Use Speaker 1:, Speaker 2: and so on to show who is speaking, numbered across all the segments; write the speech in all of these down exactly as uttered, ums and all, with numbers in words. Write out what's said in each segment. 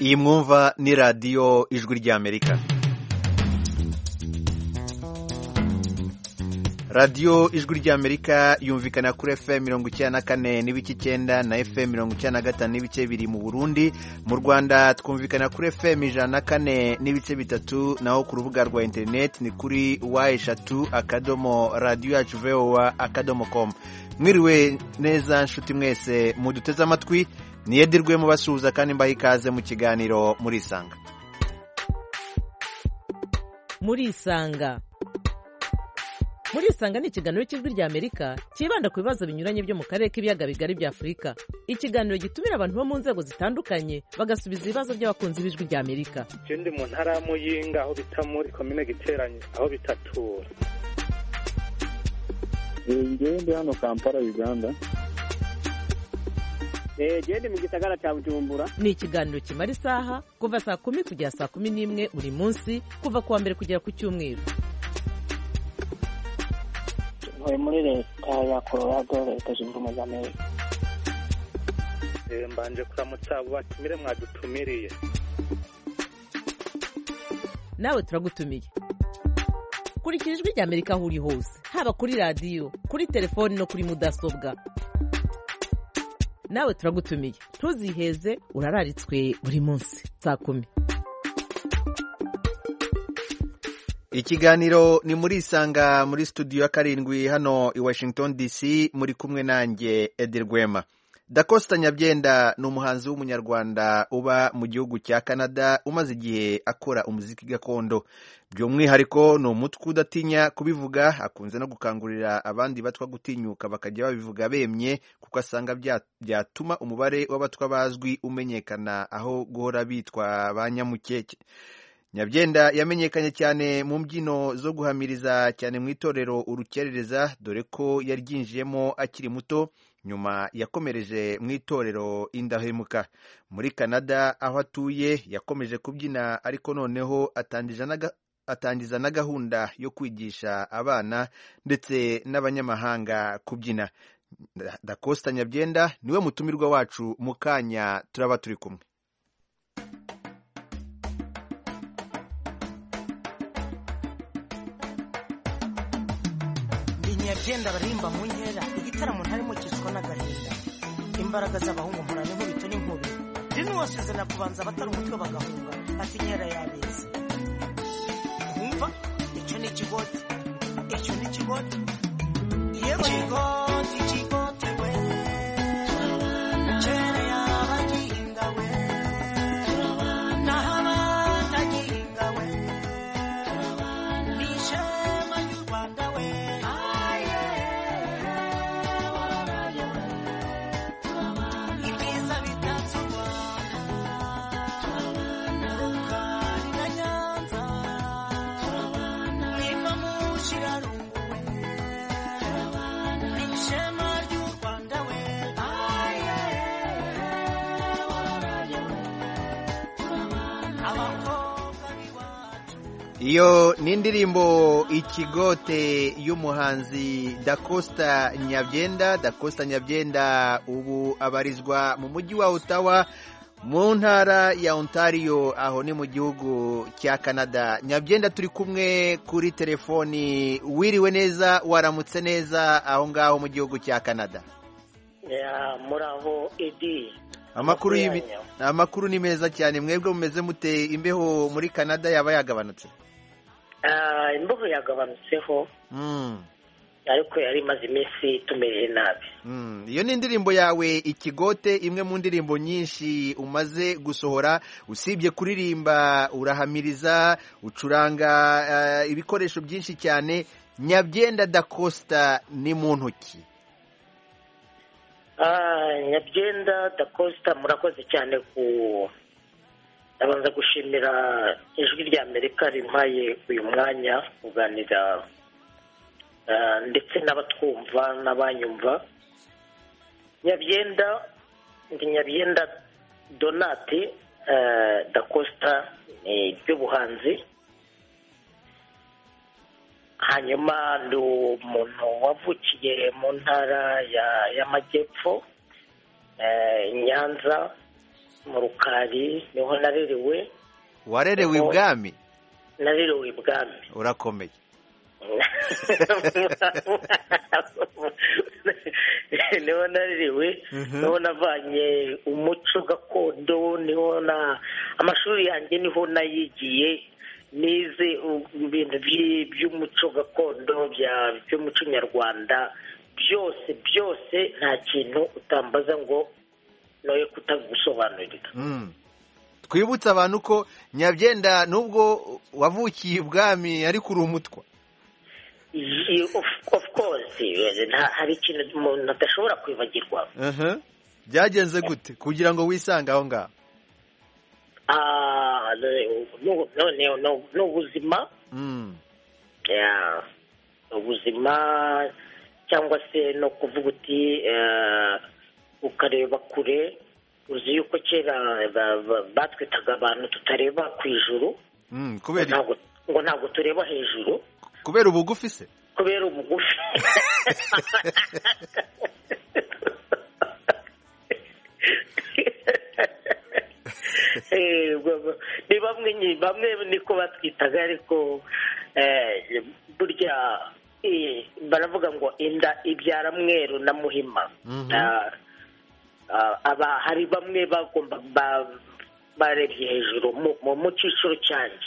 Speaker 1: iyi mwumva ni radiyo ijwi ry'Amerika. radiyo ijwi ry'Amerika yumvikana kuri F M mirongo icyenda na kane n'ibice icyenda na F M mirongo icyenda na gatanu n'ibice biri mu Burundi. Mu Rwanda twumvikana kuri F M ijana na kane n'ibice bitatu, naho ku rubuga rwa internet ni kuri wa eshatu akadomo radiyo yacu voa akadomo com. Mwiriwe neza nshuti mwese muduteze amatwi, niyedirwe mubasuhuza kandi mbaha ikaze mu kiganiro Murisanga.
Speaker 2: Murisanga Murisanga ni ikiganiro cy'ijwi ry'Amerika kibanda ku bibazo binyuranye byo mu karere k'ibiyaga bigari bya Afurika. Ikiganiro gitumira abantu bo mu nzego zitandukanye bagasubiza ibibazo by'abakunzi b'ijwi ry'Amerika.
Speaker 3: Je ndi mu ntara ya Muyinga aho bita muri commune Giteranye aho bitatura.
Speaker 4: Ngewe ndi hano Kampala Uganda.
Speaker 5: Eh je ndi mu gisagara cya Bujumbura.
Speaker 2: Ni ikiganiro kimara isaha kuva saa kumi kugera saa kumi n'imwe buri munsi kuva kuwa mbere kugera ku cyumweru.
Speaker 6: Ntuye muri leta ya Colorado, leta zunze ubumwe za Amerika.
Speaker 3: Eh mbanje kuramutsa abo batumire mwadutumiriye.
Speaker 2: Nawe turagutumiye. Kurikira ijwi ry'Amerika aho uri hose, haba kuri radiyo, kuri telefoni no kuri mudasobwa. Nawe turagutumiye, ntuziheze, urararitswe buri munsi saa kumi.
Speaker 1: Ikiganiro ni Murisanga muri studio ya karindwi hano i Washington D C, muri kumwe nanjye Edirwema. Da Costa Nyabyenda ni umuhanzi w'umunyarwanda uba mu gihugu cya Canada, umaze igihe akora umuziki gakondo. By'umwihariko ni umutwe udatinya kubivuga, akunze no gukangurira abandi batwa gutinyuka bakajya babivuga bemye, kuko asanga byatuma umubare w'abatwa bazwi umenyekana aho guhora bitwa ba nyamukeke. Nyabyenda yamenyekanye cyane mu mbyino zo guhamiriza, cyane mu itorero Urukerereza, dore ko yaryinjiyemo akiri muto, nyuma yakomereje mu itorero Indahemuka. Muri Canada aho atuye yakomeje kubyina, ariko noneho atangiza na gahunda yo kwigisha abana ndetse n'abanyamahanga kubyina. Da Costa Nyabyenda niwe mutumirwa wacu, mu kanya turaba turi kumwe.
Speaker 7: Nyabyenda barimba mu nkera, igitaramo ntarimo kiswa n'agahinda. Imbaraga z'abahungu mporana inkubito n'inkubi, rino wasezana kubanza batari umutwe bagahunga, ati nkera yabeze. Umva, icyo ni ikigoti, icyo ni ikigoti, yewe ikigoti, ikigoti we, kera yabaginga we, nahaba naginga we, nishema y'u Rwanda we.
Speaker 1: Iyo ni indirimbo Ikigote y'umuhanzi Da Costa Nyabyenda. Da Costa Nyabyenda ubu abarizwa mu mujyi wa Ottawa mu ntara ya Ontario, aho ni mu gihugu cya Canada. Nyabyenda turi kumwe kuri telefoni, wiriwe neza, waramutse neza aho ngaho mu gihugu cya Canada?
Speaker 6: Ya muraho Edi.
Speaker 1: Amakuru y'ibi amakuru ni meza cyane. Mwebwe mumeze mute? Imbeho muri Canada yaba yagabanutse?
Speaker 6: Ah, imbeho yagabanutseho. Mm. Ariko yari imaze iminsi tumereye nabi.
Speaker 1: Mm. Iyo ni indirimbo yawe Ikigote, imwe mu ndirimbo nyinshi umaze gusohora. Usibye kuririmba, urahamiriza, ucuranga uh, ibikoresho byinshi cyane. Nyabyenda Da Costa ni muntu ki?
Speaker 6: Ah, Nyabyenda Da Costa murakoze cyane ku ndabanza gushimira ijwi ry'Amerika rimpaye uyu mwanya kuganira uh, ndetse n'abatwumva n'abanyumva. Nyabyenda ndi Nyabyenda Donati uh, Da Costa ni by'ubuhanzi. hanyuma ndi umuntu wavukiye mu ntara y'amajyepfo Nyanza mu Rukari niho narerewe.
Speaker 1: Warerewe ibwami?
Speaker 6: Narerewe ibwami.
Speaker 1: Urakomeye.
Speaker 6: Niho narerewe, niho navanye umuco gakondo, niho na amashuri yanjye niho nayigiye, nize ibintu by'umuco gakondo by'umuco nyarwanda byose byose, nta kintu utambaza ngo noye kutagusobanurira.
Speaker 1: Twibutse abantu ko Nyabyenda nubwo wavukiye ibwami ariko uri umutwa.
Speaker 6: Of course, hari ikintu umuntu adashobora kwibagirwa.
Speaker 1: Byagenze gute kugira ngo wisange aho ngaho?
Speaker 6: Ni ubuzima, ubuzima cyangwa se no kuvuga uti ukareba kure. Uzi yuko kera batwitaga abantu tutareba ku ijuru, ngo ntabwo tureba hejuru.
Speaker 1: Kubera ubugufi se?
Speaker 6: Kubera ubugufi. Ni bamwe bamwe niko batwitaga, ariko burya baravuga ngo inda ibyara mweru na muhima. Aba hari bamwe bagomba barebye hejuru mu cyiciro cyanjye.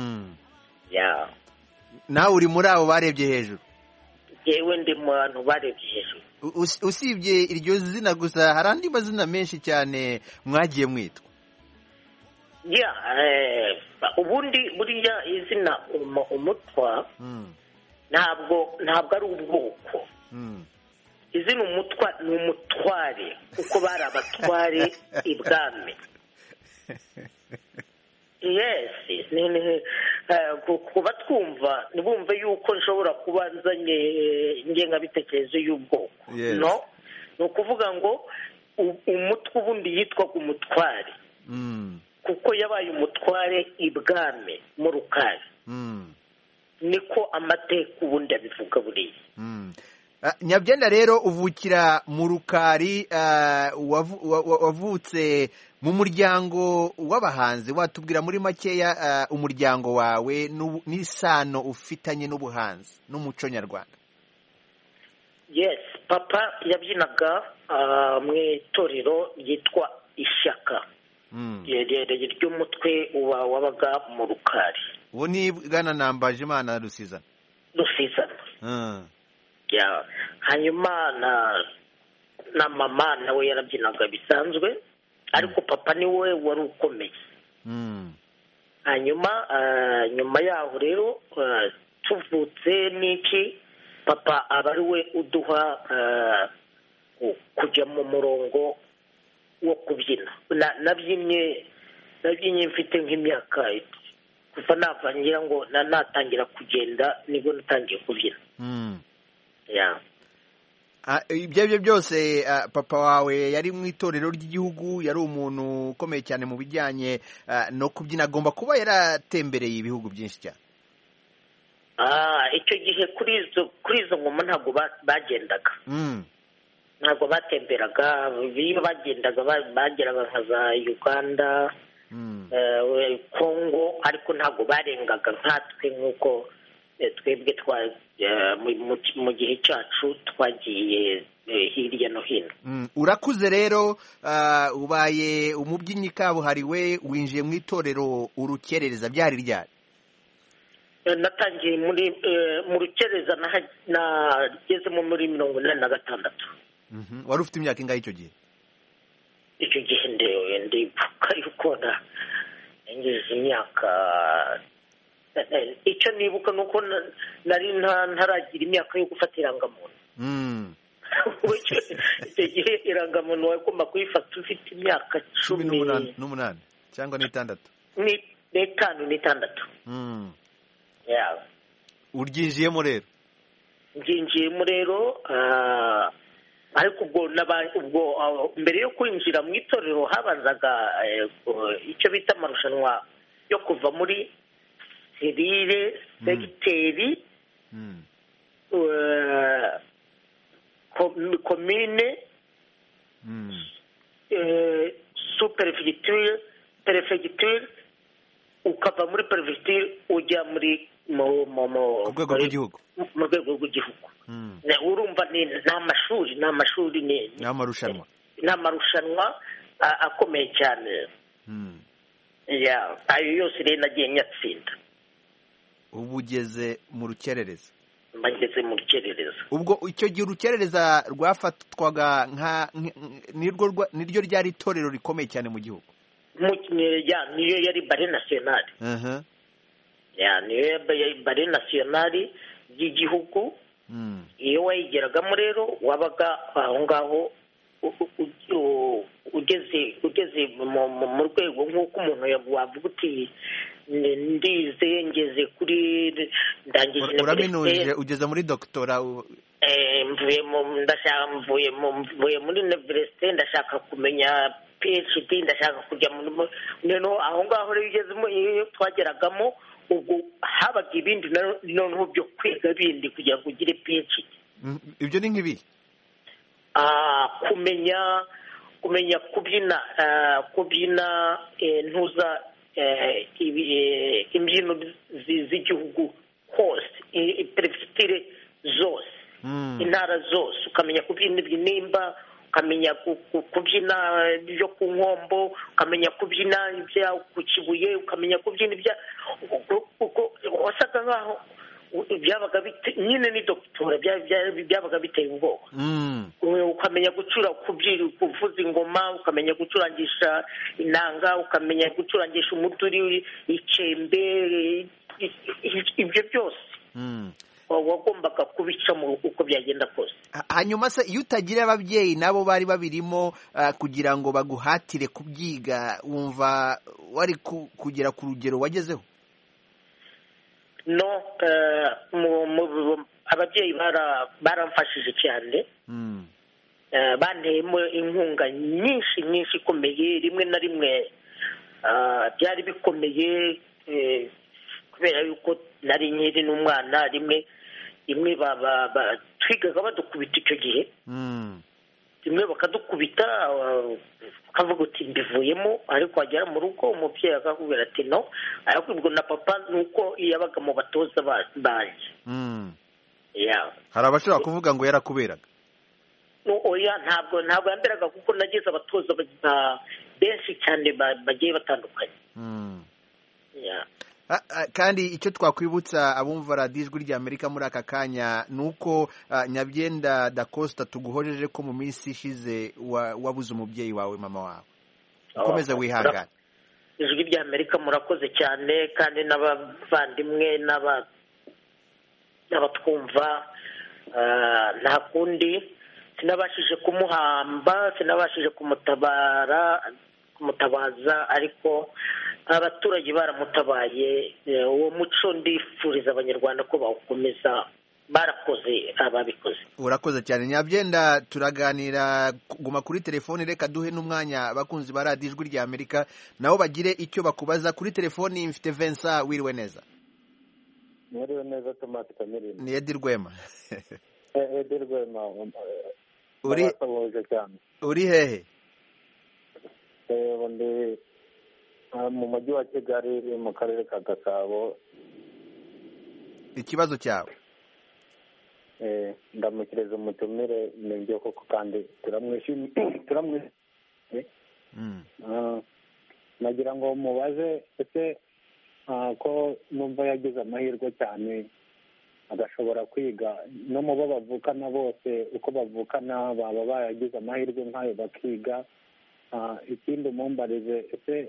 Speaker 1: Nawe uri muri abo barebye hejuru?
Speaker 6: Yewe ndi mu bantu barebye hejuru.
Speaker 1: Usibye iryo zina gusa hari andi mazina menshi cyane mwagiye mwitwa?
Speaker 6: Ubundi buriya izina umutwa ntabwo ntabwo ari ubwoko. Izina umutwa ni umutware, kuko bari abatware ibwami. Yes, kuba twumva ntibumve yuko nshobora kuba nzanye ingengabitekerezo y'ubwoko. No, ni ukuvuga ngo umutwe ubundi yitwaga umutware, kuko yabaye umutware ibwami mu Rukari. Niko amateka ubundi abivuga buriya.
Speaker 1: Nyabyenda rero uvukira mu Rukari, wavutse mu muryango w'abahanzi. Watubwira muri makeya umuryango wawe n'isano ufitanye n'ubuhanzi n'umuco nyarwanda?
Speaker 6: Yes, papa yabyinaga mu itorero ryitwa Ishyaka ry'umutwe wabaga mu Rukari.
Speaker 1: Uwo ni Bwana Nambajimana Rusizana?
Speaker 6: Rusizana. Hanyuma na na mama nawe yarabyinaga bisanzwe, ariko papa niwe wari ukomeye. Hanyuma nyuma yaho rero tuvutse n'iki, papa aba ari we uduha kujya mu murongo wo kubyina. Nabyinnye nabyinnye mfite nk'imyaka kuva navangira ngo natangira kugenda nibwo natangiye kubyina.
Speaker 1: Ibyo byo byose papa wawe yari mu itorero ry'igihugu, yari umuntu ukomeye cyane mu bijyanye no kubyina. Agomba kuba yaratembereye ibihugu byinshi cyane.
Speaker 6: Icyo gihe kuri izo ngoma ntabwo bagendaga, ntabwo batemberaga. Iyo bagendaga bageraga nka za Uganda, Kongo, ariko ntabwo barengaga nkatwe nk'uko twebwe mu gihe cyacu twagiye hirya no hino.
Speaker 1: Urakuze rero, ubaye umubyinnyi kabuhariwe, winjiye mu itorero Urukerereza. Byari ryari?
Speaker 6: Natangiye mu Rukerereza nagezemo muri mirongo inani na gatandatu.
Speaker 1: Wari ufite imyaka ingahe icyo gihe?
Speaker 6: Icyo gihe ndibuka yuko ngize imyaka, icyo nibuka ni uko nari ntaragira imyaka yo gufata irangamuntu. Icyo gihe irangamuntu wagomba kuyifata ufite imyaka cumi
Speaker 1: n'umunani cyangwa n'itandatu?
Speaker 6: N'itanu n'itandatu.
Speaker 1: Uryinjiyemo rero?
Speaker 6: Nginjiyemo rero, ariko ubwo mbere yo kwinjira mu itorero habanzaga icyo bita amarushanwa yo kuva muri serire, segiteri, komine, supervite perefegitura ujya muri mu
Speaker 1: rwego rw'igihugu
Speaker 6: mu rwego rw'igihugu urumva ni amashuri ni amashuri
Speaker 1: ni amarushanwa
Speaker 6: ni amarushanwa akomeye cyane ayo yose rero nagiye nyatsinda.
Speaker 1: ubu ugeze mu rukerereza
Speaker 6: bageze mu rukerereza
Speaker 1: ubwo icyo gihe urukerereza rwafatwaga nka niryo ryari itorero rikomeye cyane mu gihugu
Speaker 6: niyo yari bare nasiyonari niyo yari bare nasiyonari y'igihugu. iyo wayigeragamo rero wabaga aho ngaho ugeze ugeze mu rwego nk'uko umuntu wavuga uti ndize ngeze kuri ndangije
Speaker 1: uraminuje ugeze muri doctora
Speaker 6: mvuye mu ndashaka mvuye mvuye muri université ndashaka kumenya PhD ndashaka kujya mu neno aho ngaho rero ugezemo iyo twageragamo ubwo habaga ibindi noneho byo kwiga bindi kugira ngo ugire PhD.
Speaker 1: ibyo ni nk'ibi
Speaker 6: ah kumenya kumenya kubyina kubyina ntuza imbyino z'igihugu hose perefegitura zose intara zose ukamenya kubyina ibinimba ukamenya kubyina ibyo ku nkombo ukamenya kubyina ibya ku Kibuye ukamenya kubyina ibya wasaga nkaho byabaga nyine ni doctora byabaga biteye ubwoba. ukamenya gucura kuvuza ingoma ukamenya gucurangisha inanga ukamenya gucurangisha umuduri ikembe ibyo byose wagombaga kubicamo uko byagenda kose.
Speaker 1: hanyuma se iyo utagira ababyeyi nabo bari babirimo kugira ngo baguhatire kubyiga wumva wari kugera ku rugero wagezeho?
Speaker 6: no ababyeyi baramfashije cyane banteyemo inkunga nyinshi nyinshi ikomeye rimwe na rimwe byari bikomeye kubera yuko nari nkiri n'umwana rimwe rimwe twigaga badukubita icyo gihe rimwe bakadukubita ukavuga uti mbivuyemo ariko wagera mu rugo umubyeyi akakubwira ati no ariko ubwo na papa nuko yabaga mu batoza banjye.
Speaker 1: hari abashobora kuvuga ngo yarakuberaga
Speaker 6: oya ntabwo ntabwo yamberaga kuko nagize abatoza benshi cyane bagiye batandukanye.
Speaker 1: kandi icyo twakwibutsa abumva radiyo ijwi ry'Amerika muri aka kanya ni uko Nyabyenda Da Costa tuguhojeje ko mu minsi ishize wabuze umubyeyi wawe mama wawe. ukomeze wihangane.
Speaker 6: ijwi ry'Amerika murakoze cyane kandi n'abavandimwe n'abatwumva nta kundi sinabashije kumuhamba sinabashije kumutabara kumutabaza ariko abaturage baramutabaye. uwo muco ndifuriza abanyarwanda ko bawukomeza barakoze ababikoze.
Speaker 1: urakoze cyane Nyabyenda turaganira guma kuri telefoni reka duhe n'umwanya abakunzi ba radiyo ijwi ry'Amerika nabo bagire icyo bakubaza kuri telefoni. mfite Vincent wiriwe neza?
Speaker 4: Mwiriwe neza Thomas Kamirindi.
Speaker 1: ni Edi Rwema.
Speaker 4: Edi Rwema
Speaker 1: uri uri hehe?
Speaker 4: ndi mu mujyi wa Kigali mu karere ka Gasabo.
Speaker 1: ikibazo cyawe?
Speaker 4: ndamukiriza umutumire nibyo koko kandi turamwishimiye turamwishimiye nagira ngo mubaze ese ko numva yagize amahirwe cyane agashobora kwiga no mu bo bavukana bose uko bavukana baba baragize amahirwe nk'ayo bakiga. ikindi umumbarize ese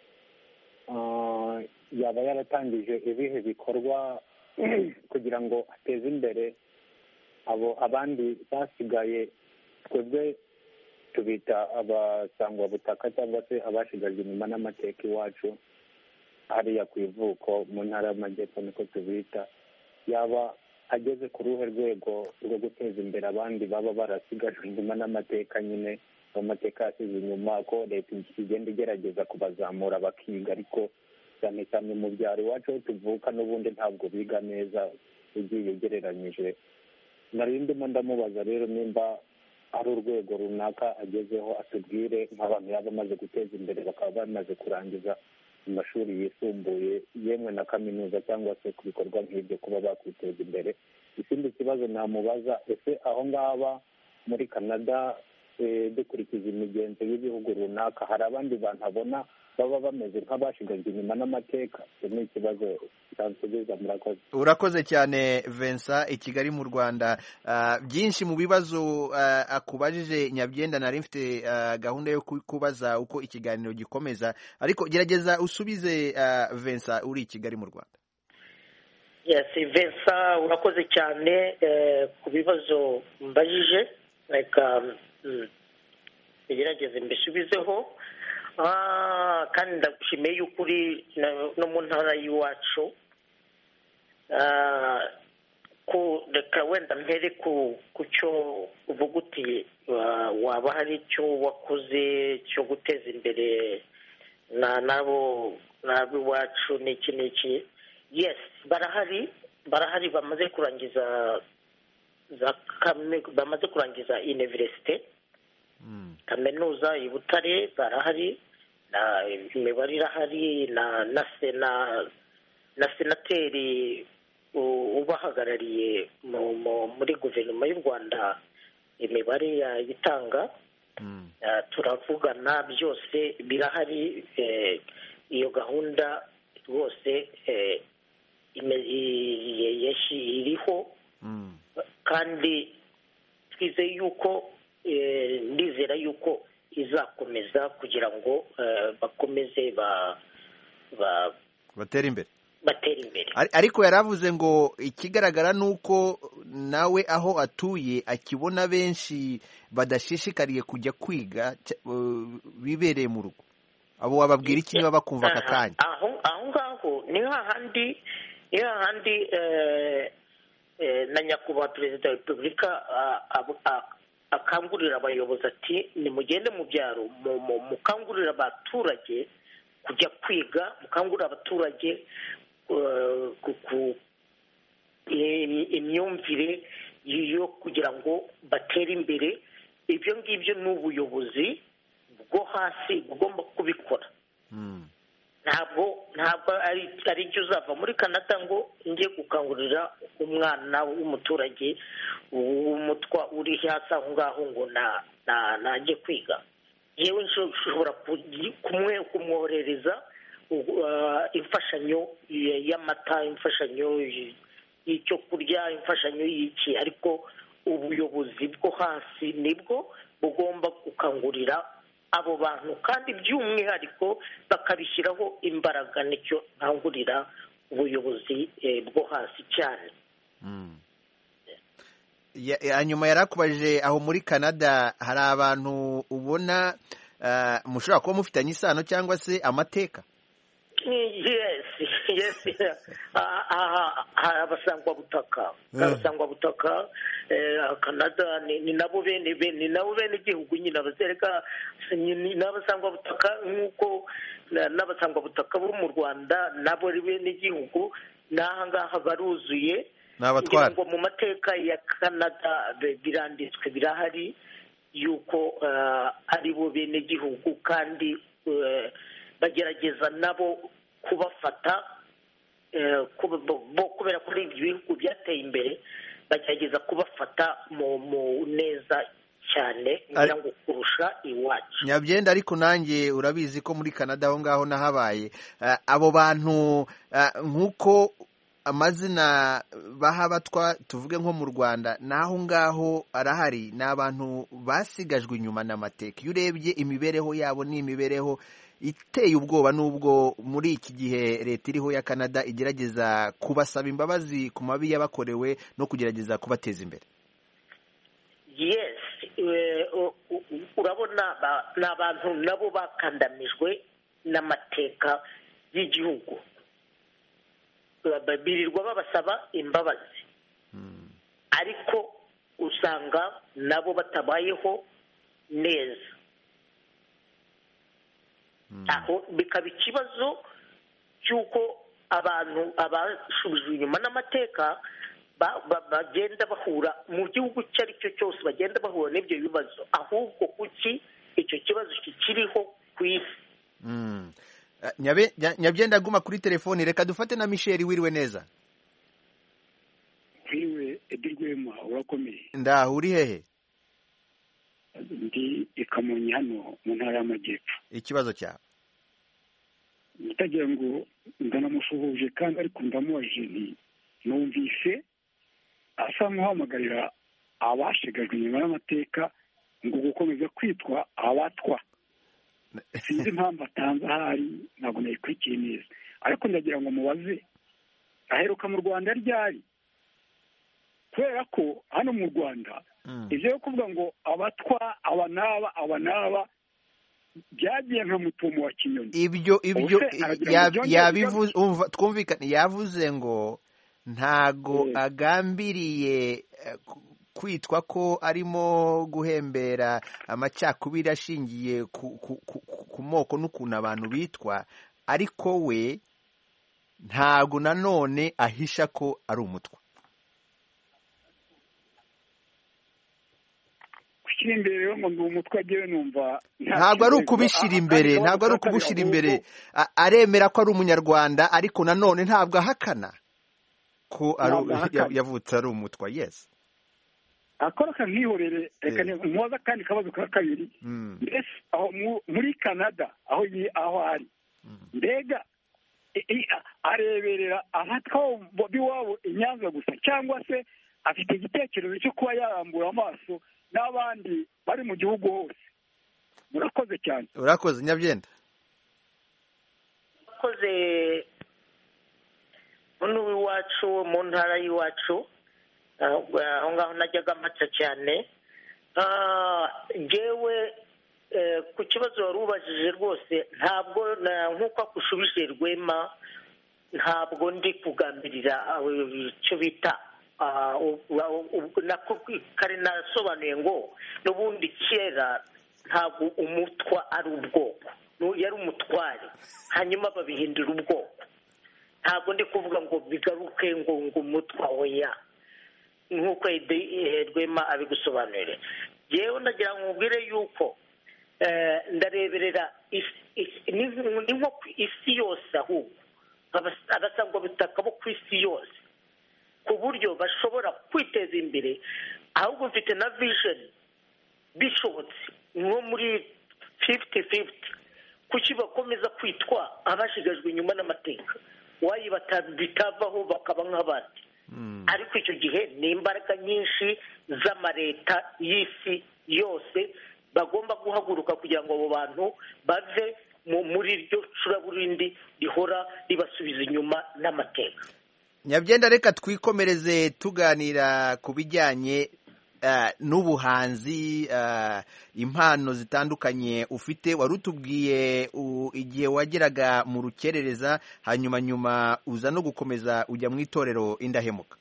Speaker 4: yaba yaratangije ibihe bikorwa kugira ngo ateze imbere abo abandi basigaye twebwe tubita abasangwabutaka cyangwa se abashigajwe inyuma n'amateka iwacu hariya ku ivuko mu ntara y'Amajyepfo niko tubita. yaba ageze ku ruhe rwego rwo guteza imbere abandi baba barasigajwe inyuma n'amateka nyine amateka yasize inyuma ko leta igenda igerageza kubazamura bakiga ariko cyane cyane mu byaro iwacu aho tuvuka n'ubundi ntabwo biga neza ugiye ugereranyije. nari ndimo ndamubaza rero nimba ari urwego runaka agezeho atubwire nk'abantu yaba amaze guteza imbere bakaba bamaze kurangiza mu mashuri yisumbuye yemwe na kaminuza cyangwa se ku bikorwa nk'ibyo kuba bakwiteza imbere. Ikindi kibazo namubaza, ese aho ngaba muri Canada dukurikiza imigenzo y'ibihugu runaka, hari abandi bantu abona baba bameze nk'abashigajwe inyuma n'amateka? Icyo ni ikibazo cyansubiza. Murakoze.
Speaker 1: Urakoze cyane Vincent i Kigali mu Rwanda. Uh, byinshi mu bibazo uh, akubajije Nyabyenda, nari mfite uh, gahunda yo kubaza uko ikiganiro gikomeza, ariko gerageza usubize uh, Vincent uri i Kigali mu Rwanda.
Speaker 6: Yes, Vincent urakoze cyane eh, ku bibazo mbajije, reka ngerageze mbisubizeho. Ah, kandi ndagushimiye yuko uri no mu ntara y'iwacu. Ah, ku reka wenda mpere ku ku cyo uvuga uti waba hari icyo wakoze cyo guteza imbere na nabo n'ab'iwacu n'iki n'iki. Yes, barahari barahari bamaze kurangiza za kame bamaze kurangiza university, kaminuza i Butare barahari, na imibare irahari, na na sena na senateri ubahagarariye muri guverinoma y'u Rwanda imibare yayitanga. Turavugana, byose birahari. Iyo gahunda rwose iriho, kandi twizeye yuko ndizera yuko izakomeza kugira ngo bakomeze
Speaker 1: batera imbere
Speaker 6: batera imbere.
Speaker 1: Ariko yaravuze ngo ikigaragara ni uko nawe aho atuye akibona benshi badashishikariye kujya kwiga bibereye mu rugo. Abo wababwira iki niba bakumva aka kanya?
Speaker 6: aho aho ngaho ni hahandi ni hahandi na nyakubahwa perezida wa repubulika akangurira abayobozi ati nimugende mu byaro mukangurira abaturage kujya kwiga, mukangurira abaturage ku imyumvire yo kugira ngo batere imbere. Ibyo ngibyo ni ubuyobozi bwo hasi bugomba kubikora. ntabwo ntabwo ari ari cyo uzava muri Canada ngo njye gukangurira umwana w'umuturage w'umutwa uri hasi aho ngaho ngo na najye kwiga. yewe nshobora kumwe kumwoherereza imfashanyo y'amata, imfashanyo y'icyo kurya, imfashanyo y'iki, ariko ubuyobozi bwo hasi nibwo bugomba gukangurira abo bantu, kandi by'umwihariko bakabishyiraho imbaraga. Nicyo nkangurira ubuyobozi bwo hasi cyane.
Speaker 1: hanyuma yarakubajije aho muri Canada hari abantu ubona mushobora kuba mufitanye isano cyangwa se amateka?
Speaker 6: Yes, yes. abasangwabutaka abasangwabutaka Canada ni nabo bene ni nabo bene igihugu nyine abazereka n'abasangwabutaka nk'uko n'abasangwabutaka bo mu Rwanda nabo ari bene igihugu. n'aha ngaha baruzuye.
Speaker 1: Nabatwara
Speaker 6: ngo mu mateka ya Canada biranditswe, birahari yuko ari bo bene igihugu, kandi bagerageza nabo kubafata kubera ko ari ibihugu byateye imbere, bagerageza kubafata mu neza cyane kugira ngo kurusha iwacu.
Speaker 1: Nyabyenda, ariko nanjye urabizi ko muri Canada aho ngaho nahabaye, abo bantu nk'uko amazina baha batwa tuvuge nko mu Rwanda, naho ngaho arahari. Ni abantu basigajwe inyuma n'amateka. Iyo urebye imibereho yabo ni imibereho iteye ubwoba, n'ubwo muri iki gihe leta iriho ya Canada igerageza kubasaba imbabazi ku mabi yabakorewe no kugerageza kubateza imbere.
Speaker 6: Yes, urabona ni abantu nabo bakandamijwe n'amateka y'igihugu, birirwa babasaba imbabazi, ariko usanga nabo batabayeho neza. aho bikaba ikibazo cy'uko abantu abashubijwe inyuma n'amateka bagenda bahura mu gihugu icyo ari cyo cyose, bagenda bahura n'ibyo bibazo, ahubwo kuki icyo kibazo kikiriho ku isi.
Speaker 1: Nyabyenda aguma kuri telefoni, reka dufate na Michel. Wiriwe neza?
Speaker 8: Wiriwe Edirwema, urakomeye?
Speaker 1: Ndaho, uri hehe?
Speaker 8: Ndi i Kamonyi hano mu ntara y'Amajyepfo.
Speaker 1: Ikibazo cyawe?
Speaker 8: Ndagira ngo ndanamusuhuje kandi ariko ndamubajije nti numvise asa nk'uhamagarira abashigajwe inyuma y'amateka ngo gukomeza kwitwa abatwa. Sinzi impamvu atanze ahari, ntabwo nayikurikiye neza, ariko ndagira ngo mubaze aheruka mu Rwanda ryari, kubera ko hano mu Rwanda ibyo yo kuvuga ngo abatwa aba n'aba aba n'aba byagiye nka mutumo wa kinyoni.
Speaker 1: Ibyo ibyo yabivuze, twumvikane, yavuze ngo ntago agambiriye kwitwa ko arimo guhembera amacakubiri ashingiye ku moko n'ukuntu abantu bitwa, ariko we ntago nanone ahisha ko ari umutwa.
Speaker 8: Gushyira imbere rero ngo ndi umutwe agiye numva
Speaker 1: ntabwo ari ukubishyira imbere, ntabwo ari ukubishyira imbere, aremera ko ari umunyarwanda, ariko nanone ntabwo ahakana ko yavutse ari umutwa. Yes,
Speaker 8: akora nkihorere. Reka mubaza kandi kabazo ka kabiri, mbese aho muri Canada aho aho ari, mbega areberera abatwa b'iwabo i Nyanza gusa, cyangwa se afite igitekerezo cyo kuba yarambura amaso n'abandi bari mu gihugu hose? Murakoze cyane.
Speaker 1: Urakoze Nyabyenda.
Speaker 6: Urakoze. Hano iwacu mu ntara y'iwacu aho ngaho najyaga mpatsa cyane. Ngewe ku kibazo wari ubajije rwose ntabwo nk'uko akushubije Rwema, ntabwo ndi kugambirira icyo bita kare nasobanuye ngo n'ubundi kera ntabwo umutwa ari ubwoko, yari umutware hanyuma babihindura ubwoko. Ntabwo ndi kuvuga ngo bigaruke ngo ngo umutwa oya, nk'uko Rwema abigusobanurire. Yewe ndagira ngo ubwire yuko ndareberera ni nko ku isi yose, ahubwo abasangwa bitaka bo ku isi yose, ku buryo bashobora kwiteza imbere. Ahubwo mfite na vision bishobotse nko muri fifty fifty, kuki bakomeza kwitwa abashigajwe inyuma n'amateka, wayi bitavaho bakaba nk'abandi. Ariko icyo gihe ni imbaraga nyinshi z'amareta y'isi yose bagomba guhaguruka kugira ngo abo bantu bave muri iryo curaburindi rihora ribasubiza inyuma n'amateka.
Speaker 1: Nyabyenda, reka twikomereze tuganira ku bijyanye n'ubuhanzi, impano zitandukanye ufite. Wari utubwiye igihe wageraga mu rukerereza, hanyuma nyuma uza no gukomeza ujya mu itorero Indahemuka.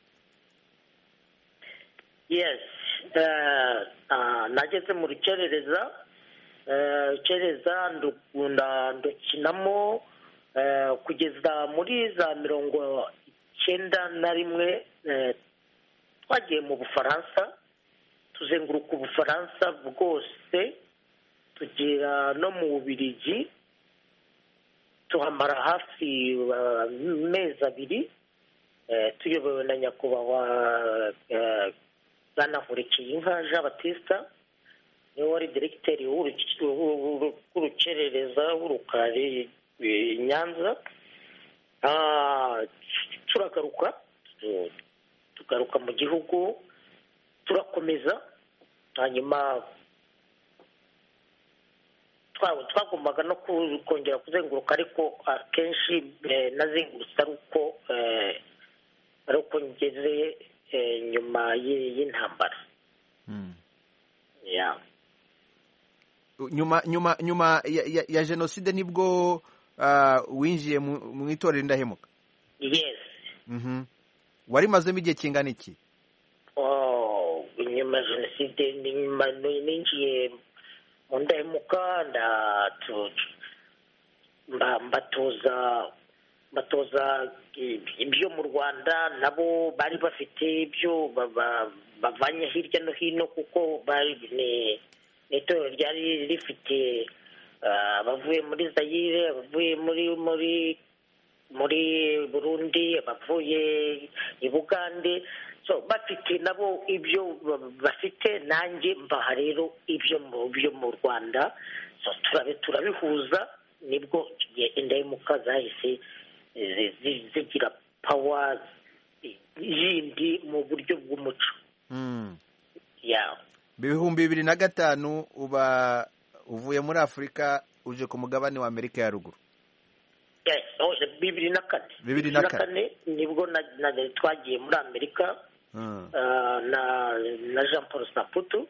Speaker 6: Yes, nageze mu rukerereza. Rukerereza ndukunda ndukinamo kugeza muri za mirongo icyenda na rimwe. Twagiye mu Bufaransa, tuzenguruka Ubufaransa bwose, tugera no mu Bubiligi, tuhamara hafi amezi abiri, tuyobowe na nyakubahwa Bwana Nkurikiyinka Jean Baptiste, niwe wari diregiteri w'urukerereza w'Urukari i Nyanza. Turagaruka tugaruka mu gihugu, turakomeza. Hanyuma twagombaga no kongera kuzenguruka, ariko akenshi nazengurutse ari uko ari uko ngeze nyuma y'intambara.
Speaker 1: nyuma nyuma nyuma ya jenoside nibwo winjiye mu itorero Indahemuka?
Speaker 6: Yes.
Speaker 1: Warimazemo igihe kingana iki?
Speaker 6: Nyuma ya jenoside ninjiye mu Indahemuka, mbatoza mbatoza ibyo mu Rwanda. Nabo bari bafite ibyo bavanye hirya no hino, kuko bari ni itorero ryari rifite abavuye muri Zaire, abavuye muri muri muri Burundi, abavuye i Bugande, so bafite nabo ibyo bafite, nanjye mbaha rero ibyo mu byo mu Rwanda, so turabe turabihuza, nibwo indahemuka zahise zigira power yindi mu buryo bw'umuco. ya
Speaker 1: ibihumbi bibiri na gatanu uba uvuye muri Afurika uje ku mugabane wa Amerika ya ruguru.
Speaker 6: yes oh bibiri na kane
Speaker 1: bibiri na kane
Speaker 6: nibwo na twagiye muri Amerika na na Jean Paul Samputu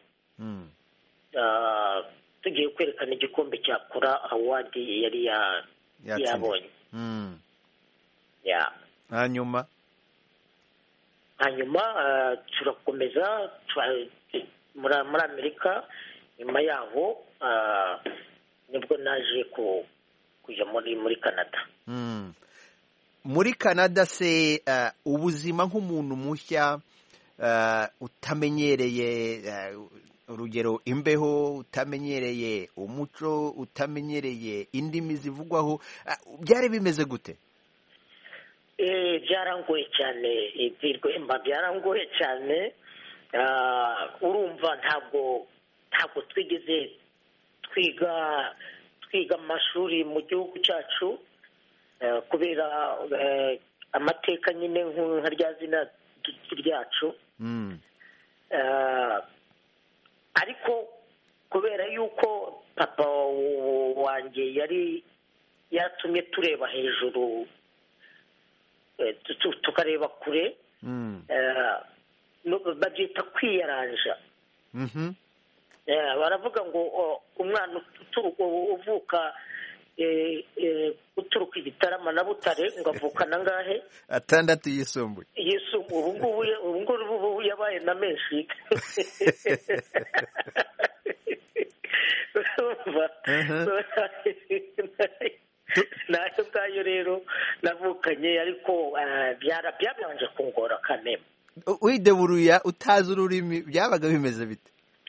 Speaker 6: tugiye kwerekana igikombe cya Kora Award yari yabonye. ya
Speaker 1: hanyuma
Speaker 6: hanyuma turakomeza muri Amerika. Nyuma yaho nibwo naje kujya muri muri Canada.
Speaker 1: Muri Canada se ubuzima nk'umuntu mushya utamenyereye, urugero imbeho, utamenyereye umuco, utamenyereye indimi zivugwaho, byari bimeze gute?
Speaker 6: eh byarangoye cyane, ibirwemba byarangoye cyane. urumva ntabwo ntabwo twigeze twiga twiga amashuri mu gihugu cyacu kubera amateka nyine nka rya zina ryacu. ariko kubera yuko papa wanjye yari yatumye tureba hejuru, tukareba kure, babyita kwiyaranja. baravuga ngo umwana uvuka uturuka Igitarama na Butare ngo avukana ngahe
Speaker 1: atandatu yisumbuye
Speaker 6: yisumbuye ubu ngubu yabaye na menshi. nayo ngayo rero navukanye, ariko byabanje kungora kane.
Speaker 1: wideburuya utazi ururimi byabaga bimeze bite?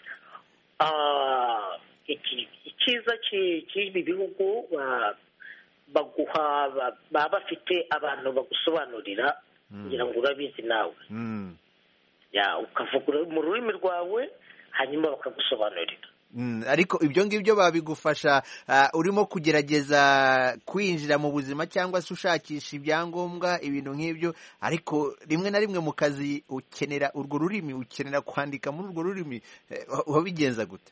Speaker 6: icyiza cy'ibi bihugu baguha baba bafite abantu bagusobanurira, kugira ngo urabizi nawe ukavuga mu rurimi rwawe hanyuma bakagusobanurira.
Speaker 1: ariko ibyo ngibyo babigufasha urimo kugerageza kwinjira mu buzima cyangwa se ushakisha ibyangombwa, ibintu nk'ibyo, ariko rimwe na rimwe mu kazi ukenera urwo rurimi, ukenera kwandika muri urwo rurimi, wabigenza gute?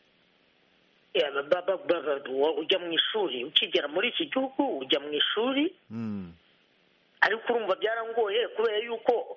Speaker 6: ujya mu ishuri, ukigera muri iki gihugu ujya mu ishuri, ariko urumva byarangoye kubera yuko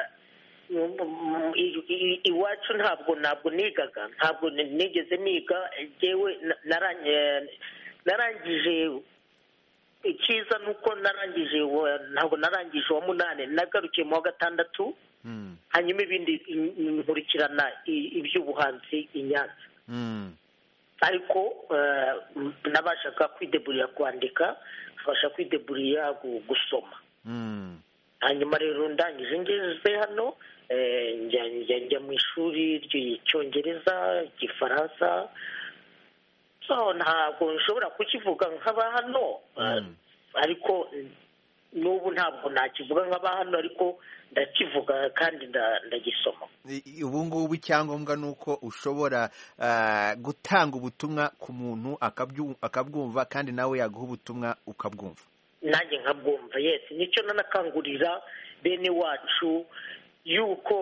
Speaker 6: iwacu ntabwo ntabwo nigaga ntabwo nigeze niga. Yewe narangije, icyiza ni uko narangije, ntabwo narangije uwa munani, nagarukiye mu wa gatandatu, hanyuma ibindi nkurikirana iby'ubuhanzi i Nyanza. ariko nabashaga kwideburira kwandika, nkabasha kwideburira gusoma. hanyuma rero ndangije ngeze hano, njya mu ishuri ry'icyongereza, igifaransa, so ntabwo nshobora kukivuga nk'aba hano, ariko n'ubu ntabwo nakivuga nk'aba hano, ariko ndakivuga kandi ndagisoma.
Speaker 1: ubu ngubu icyangombwa ni uko ushobora gutanga ubutumwa ku muntu akabwumva, kandi nawe yaguha ubutumwa ukabwumva.
Speaker 6: nanjye nkabwumva. yes nicyo nanakangurira bene wacu yuko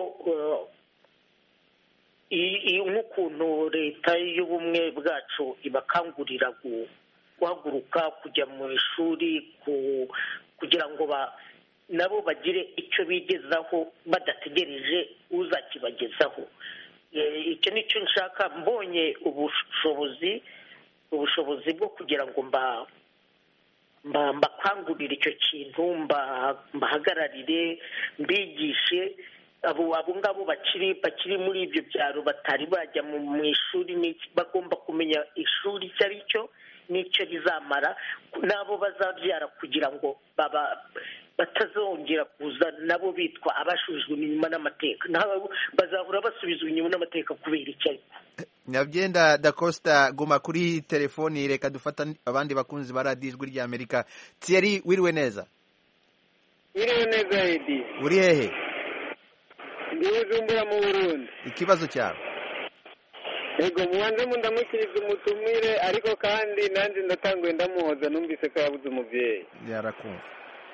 Speaker 6: nk'ukuntu leta y'ubumwe bwacu ibakangurira guhaguruka kujya mu ishuri kugira ngo nabo bagire icyo bigezaho badategereje uzakibagezaho. icyo nicyo nshaka. mbonye ubushobozi ubushobozi bwo kugira ngo mba mbakangurire icyo kintu, mbahagararire, mbigishe abo ngabo bakiri bakiri muri ibyo byaro batari bajya mu ishuri, bagomba kumenya ishuri icyo ari cyo n'icyo rizamara, n'abo bazabyara, kugira ngo batazongera kuza nabo bitwa abashubijwe inyuma n'amateka, bazahora basubizwa inyuma n'amateka kubera icyo ariko.
Speaker 1: Nyabyenda Da Costa guma kuri telefoni, reka dufata abandi bakunzi ba radiyo ijwi rya Amerika. Thierry, wiriwe neza?
Speaker 9: Wiriwe neza Edi.
Speaker 1: Uri hehe?
Speaker 9: Ndi Bujumbura mu Burundi.
Speaker 1: Ikibazo cyawe?
Speaker 9: Ego mubanze mu ndamukiriza umutumire, ariko kandi nanjye ndatanguye ndamuhoza, numvise ko yabuze umubyeyi.
Speaker 1: Yarakumva.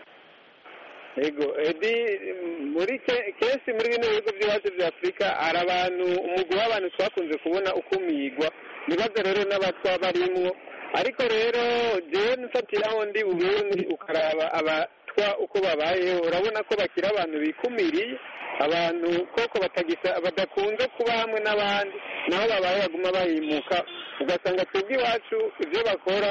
Speaker 9: Ego Edi, muri kenshi muri bino bihugu by'iwacu bya Afurika hari abantu, umugwi w'abantu twakunze kubona ukumigwa, nibaza rero n'abatwa barimwo, ariko rero jewe nfatiraho ndi Burundi ukaraba abatwa uko babayeho, urabona ko bakira abantu bikumiriye, abantu koko batagisa badakunze kuba hamwe n'abandi, naho babaye baguma bahimuka, ugasanga twebwe iwacu ibyo bakora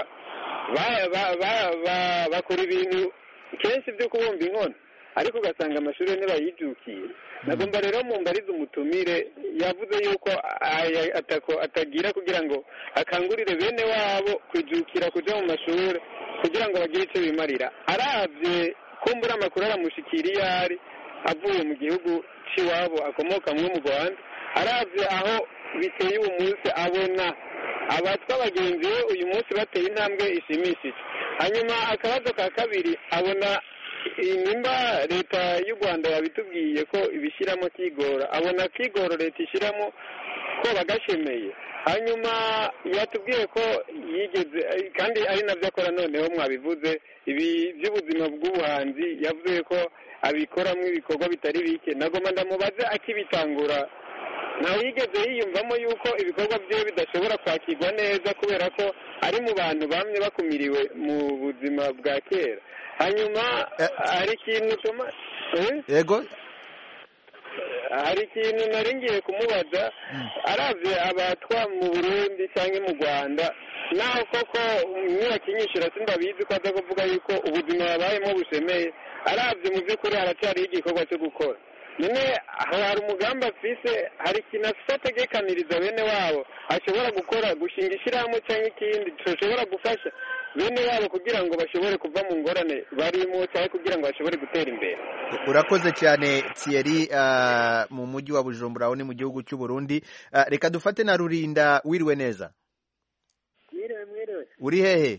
Speaker 9: bakora ibintu kenshi byo kubumba inkono, ariko ugasanga amashuri ntibayijukiye. Nagomba rero mu mbariza umutumire, yavuze yuko atako atagira kugira ngo akangurire bene wabo kwijukira kuja mu mashuri kugira ngo bagire icyo bimarira. Aravye kumbura amakuru aramushikira iyo ari avuye mu gihugu c'iwabo akomokamwo mu Rwanda, aravye aho biteye uwo munsi abona abatwa bagenzi be uyu munsi bateye intambwe ishimishije. Hanyuma akabazo ka kabiri, abona nimba leta y'u Rwanda yabitubwiye ko ibishyiramo kigora, abona kigoro leta ishyiramo ko bagashemeye. Hanyuma yatubwiye ko yigeze, kandi ari nabyo akora, noneho mwabivuze ibi by'ubuzima bw'ubuhanzi, yavuze ko abikoramo ibikorwa bitari bike. Nagomba ndamubaze akibitangura nawe yigeze yiyumvamo yuko ibikorwa bye bidashobora kwakirwa neza kubera ko ari mu bantu bamwe bakumiriwe mu buzima bwa kera. Hanyuma hari ikintu tuma
Speaker 1: yego
Speaker 9: hari ikintu nari ngiye kumubaza, aravye abatwa mu Burundi cyangwa mu Rwanda, naho koko ntibakinyishura simbabizi ko aza kuvuga yuko ubuzima babayemo bushemeye, aravye mu by'ukuri haracyariho igikorwa cyo gukora. None hari umugambi afise, hari ikintu afise ategekaniriza bene wabo ashobora gukora, gushinga ishyirahamwe cyangwa ikindi gishobora gufasha bene wabo kugira ngo bashobore kuva mu ngorane barimo cyangwa kugira ngo bashobore gutera imbere.
Speaker 1: Urakoze cyane Thierry, uh, mu mujyi wa Bujumbura, aho ni mu gihugu cy'u Burundi. Uh, reka dufate na Rurinda, wiriwe neza?
Speaker 5: Mwiriwe mwiriwe.
Speaker 1: Uri hehe?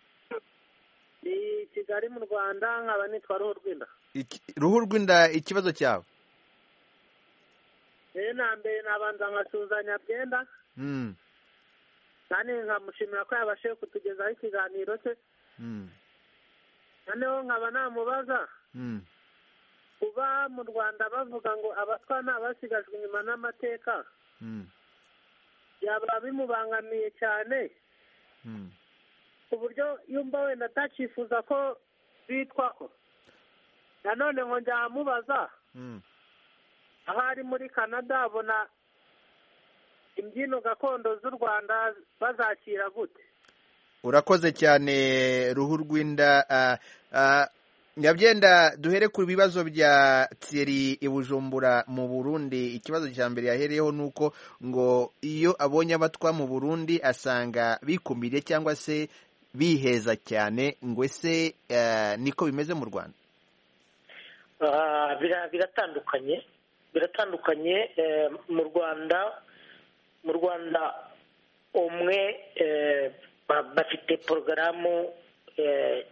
Speaker 5: Ni Kigali mu Rwanda, nkaba nitwa Ruhu Rwinda.
Speaker 1: Ruhu Rwinda, ikibazo cyawe?
Speaker 5: Eh, na mbere nabanza nkasuzanya Byenda.
Speaker 1: Mm.
Speaker 5: Kandi nkamushimira ko yabashije kutugezaho ikiganiro cye.
Speaker 1: Mm.
Speaker 5: Noneho nkaba namubaza.
Speaker 1: Mm.
Speaker 5: Kuba mu Rwanda bavuga ngo abatwa ntabasigajwe inyuma n'amateka.
Speaker 1: Mm.
Speaker 5: Yaba bimubangamiye cyane.
Speaker 1: Mm.
Speaker 5: Ku buryo yumva wenda atacifuza ko bitwaho. Nanone nkongera amubaza.
Speaker 1: Mm.
Speaker 5: Aho ari muri Canada abona imbyino gakondo z'u Rwanda bazakira gute?
Speaker 1: Urakoze cyane Ruhu Rwinda. uh, uh, Nyabyenda, duhere ku bibazo bya Thierry i Bujumbura mu Burundi. Ikibazo cya mbere yahereyeho nuko ngo iyo abonye abatwa mu Burundi asanga bikumiriye cyangwa se biheza cyane, ngo ese uh, niko bimeze mu Rwanda?
Speaker 6: Uh, biratandukanye biratandukanye eh, mu Rwanda mu Rwanda umwe eh, bafite porogaramu eh,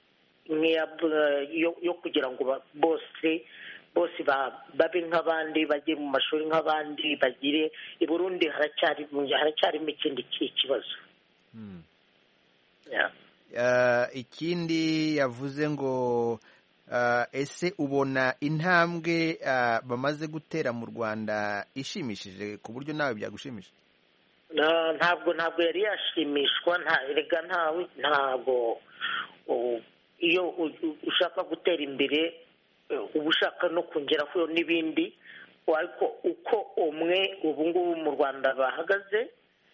Speaker 6: yo, yo kugira ngo bose bose babe nk'abandi, bajye mu mashuri nk'abandi, bagire. I Burundi haracyari haracyarimo ikindi kibazo.
Speaker 1: hmm.
Speaker 6: yeah.
Speaker 1: uh, ikindi yavuze ngo Uh, ese ubona intambwe uh, bamaze gutera mu Rwanda ishimishije ku buryo nawe byagushimisha?
Speaker 6: Ntabwo ntabwo yari yashimishwa, nta rega ntawe ntabwo. Iyo ushaka gutera imbere uba ushaka no kongeraho n'ibindi, ariko uko umwe ubu ngubu mu Rwanda bahagaze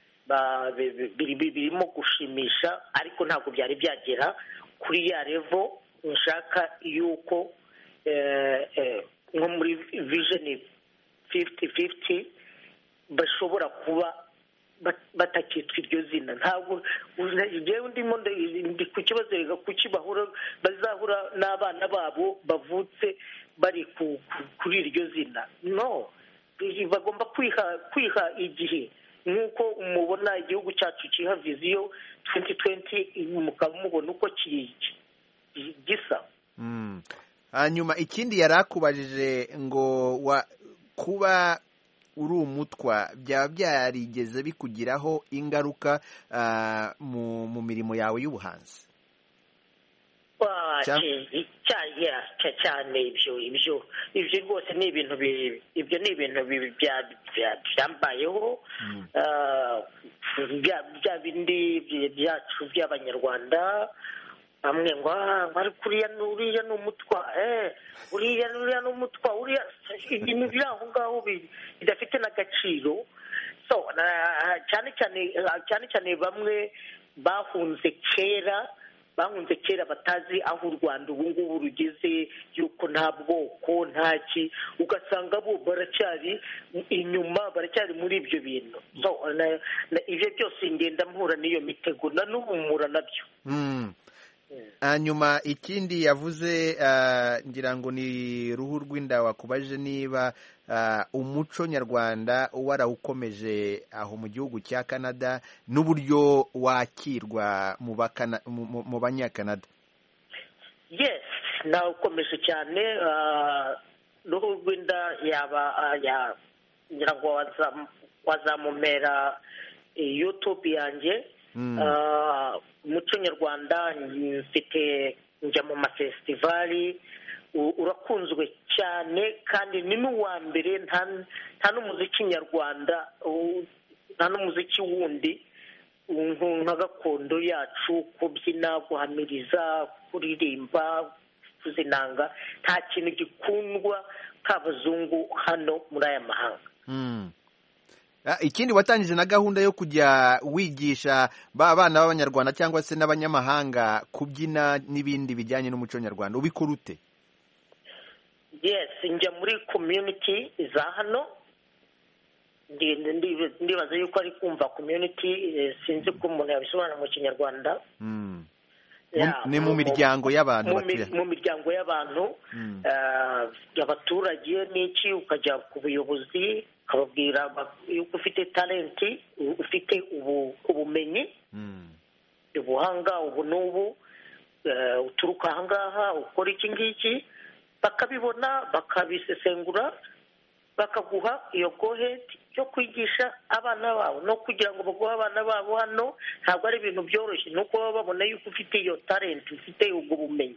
Speaker 6: birimo gushimisha, ariko ntabwo byari byagera kuri ya level nshaka yuko nko muri vision fifty fifty bashobora kuba batakitwa iryo zina. Ntabwo njyewe ndimo ndi ku kibazo rega kuki bahura bazahura n'abana babo bavutse bari kuri iryo zina. No, bagomba kwiha kwiha igihe nk'uko mubona igihugu cyacu kiha viziyo twenty twenty mukaba mubona uko gisa.
Speaker 1: hanyuma ikindi yari akubajije ngo wa kuba uri umutwa byaba byarigeze bikugiraho ingaruka mu mirimo yawe y'ubuhanzi?
Speaker 6: cyane ibyo ibyo ibyo rwose ni ibintu ibyo ni ibintu byambayeho bya bindi byacu by'abanyarwanda bamwe ngo uriya uriya ni umutwa uriya uriya ni umutwa uriya ibintu biri aho ngaho bidafite n'agaciro. cyane cyane cyane cyane bamwe bahunze kera bahunze kera batazi aho u Rwanda ubu ngubu rugeze, yuko nta bwoko nta ki, ugasanga bo baracyari inyuma, baracyari muri ibyo bintu. Ibyo byose ngenda mpura n'iyo mitego na n'ubu mpura nabyo.
Speaker 1: hanyuma ikindi yavuze ngira ngo ni ruhu rw'inda wakubaje niba umuco nyarwanda warawukomeje aho mu gihugu cya Canada n'uburyo wakirwa mu banyakanada.
Speaker 6: yes nawukomeje cyane. ruhu rw'inda yaba ngira ngo wazamumera YouTube yanjye. umuco nyarwanda mfite njya mu mafesitivali, urakunzwe cyane kandi ni n'uwa mbere. nta n'umuziki nyarwanda nta n'umuziki wundi nka gakondo yacu, kubyina, guhamiriza, kuririmba, kuzinanga, nta kintu gikundwa k'abazungu hano muri aya mahanga.
Speaker 1: ikindi watangije na gahunda yo kujya wigisha ba bana b'abanyarwanda cyangwa se n'abanyamahanga kubyina n'ibindi bijyanye n'umuco nyarwanda, ubikora ute?
Speaker 6: yes njya muri community za hano, ndibaza yuko ari kumva community, sinzi ko umuntu yabisobanura mu kinyarwanda.
Speaker 1: ni mu miryango y'abantu
Speaker 6: mu miryango y'abantu abaturage n'iki, ukajya ku buyobozi ukababwira yuko ufite talenti, ufite ubumenyi, ubuhanga ubu n'ubu, uturuka aha ngaha ukora iki ngiki, bakabibona bakabisesengura, bakaguha iyo gohedi yo kwigisha abana babo. no kugira ngo baguhe abana babo hano ntabwo ari ibintu byoroshye, nuko baba babona yuko ufite iyo talenti, ufite ubwo bumenyi.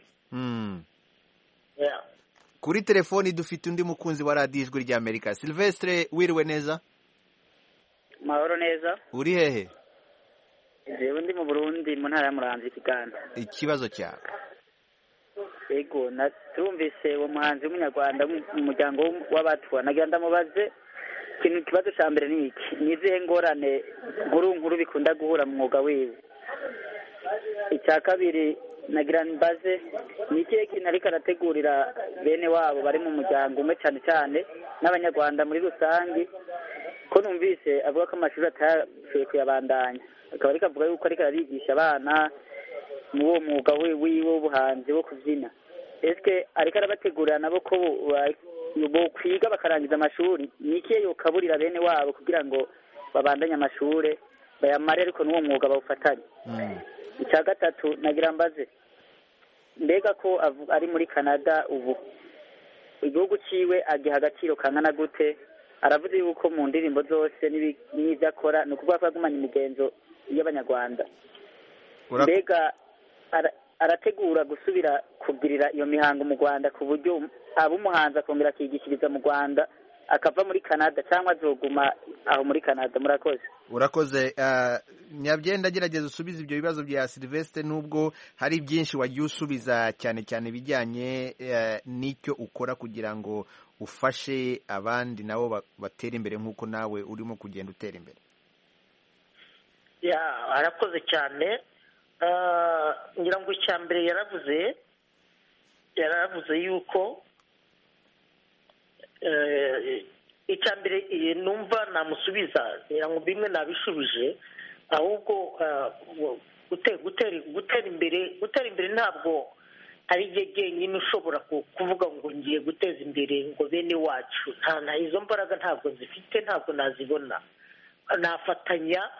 Speaker 1: Kuri telefoni dufite undi mukunzi wa radiyo ijwi rya Amerika. Silvestre, wiriwe neza?
Speaker 10: mahoro neza.
Speaker 1: uri hehe?
Speaker 10: jewe ndi mu Burundi mu ntara ya Muramvya Kiganda.
Speaker 1: ikibazo cyawe?
Speaker 10: yego natumvise uwo muhanzi w'umunyarwanda mu muryango w'abatwa, nagira ndamubaze ikintu, ikibazo cya mbere ni iki: ni izihe ngorane nkuru nkuru bikunda guhura mu mwuga wiwe? icya kabiri nagira mbaze ni ikihe kintu ariko arategurira bene wabo bari mu muryango umwe, cyane cyane n'abanyarwanda muri rusange, ko numvise avuga ko amashuri atashoboye kuyabandanya, akaba ariko avuga yuko ariko arabigisha abana mu uwo mwuga wiwe w'ubuhanzi wo kubyina. ese ariko arabategurira nabo ko bo kwiga bakarangiza amashuri? ni ikihe yokaburira bene wabo kugira ngo babandanye amashuri bayamare ariko n'uwo mwuga bawufatanye? icya gatatu nagira mbaze, mbega ko ari muri Canada ubu, igihugu ciwe agiha agaciro kangana gute? aravuze yuko mu ndirimbo zose n'ibyo akora ni ukuvuga ko agumanya imigenzo y'abanyarwanda. mbega arategura gusubira kugirira iyo mihango mu Rwanda ku buryo aba umuhanzi akongera akigishiriza mu Rwanda akava muri Canada, cyangwa azoguma aho muri Canada? murakoze.
Speaker 1: urakoze. Nyabyenda gerageza usubize ibyo bibazo bya Silvestre, nubwo hari byinshi wagiye usubiza, cyane cyane bijyanye n'icyo ukora kugira ngo ufashe abandi nabo batera imbere nk'uko nawe urimo kugenda utera imbere.
Speaker 6: ya arakoze cyane. ngira ngo icya mbere yaravuze yaravuze yuko icya mbere numva namusubiza, ngira ngo bimwe nabishubije, ahubwo gutera imbere gutera imbere ntabwo ari igihe jyenyine ushobora kuvuga ngo ngiye guteza imbere ngo bene wacu, nta izo mbaraga ntabwo zifite, ntabwo nazibona. nafatanya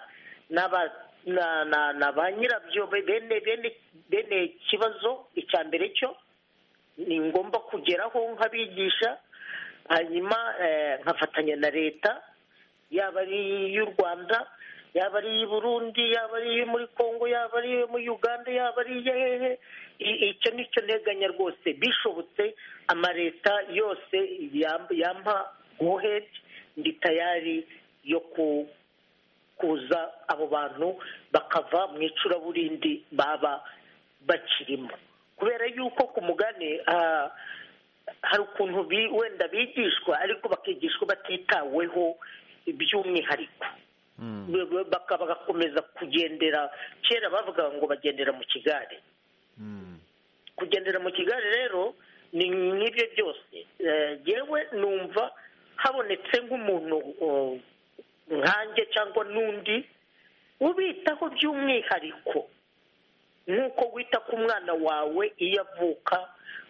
Speaker 6: na ba nyirabyo bene bene ikibazo. Icya mbere cyo ni ngomba kugeraho nk'abigisha, hanyuma nkafatanya na leta, yaba ari iy'u Rwanda, yaba ari iy'i Burundi, yaba ari iyo muri Congo, yaba ari iyo muri Uganda, yaba ari iyehehe. Icyo nicyo nteganya rwose, bishobotse amaleta yose yampa gohedi, ndi tayari yo kuza abo bantu bakava mu icuraburindi baba bakirimo, kubera yuko ku mugani hari ukuntu wenda bigishwa ariko bakigishwa batitaweho by'umwihariko, bagakomeza kugendera, kera bavuga ngo bagendera mu kigare. Kugendera mu kigare rero ni n'ibyo byose. Yewe numva habonetse nk'umuntu nkanjye cyangwa n'undi ubitaho by'umwihariko, nk'uko wita ku mwana wawe iyo avuka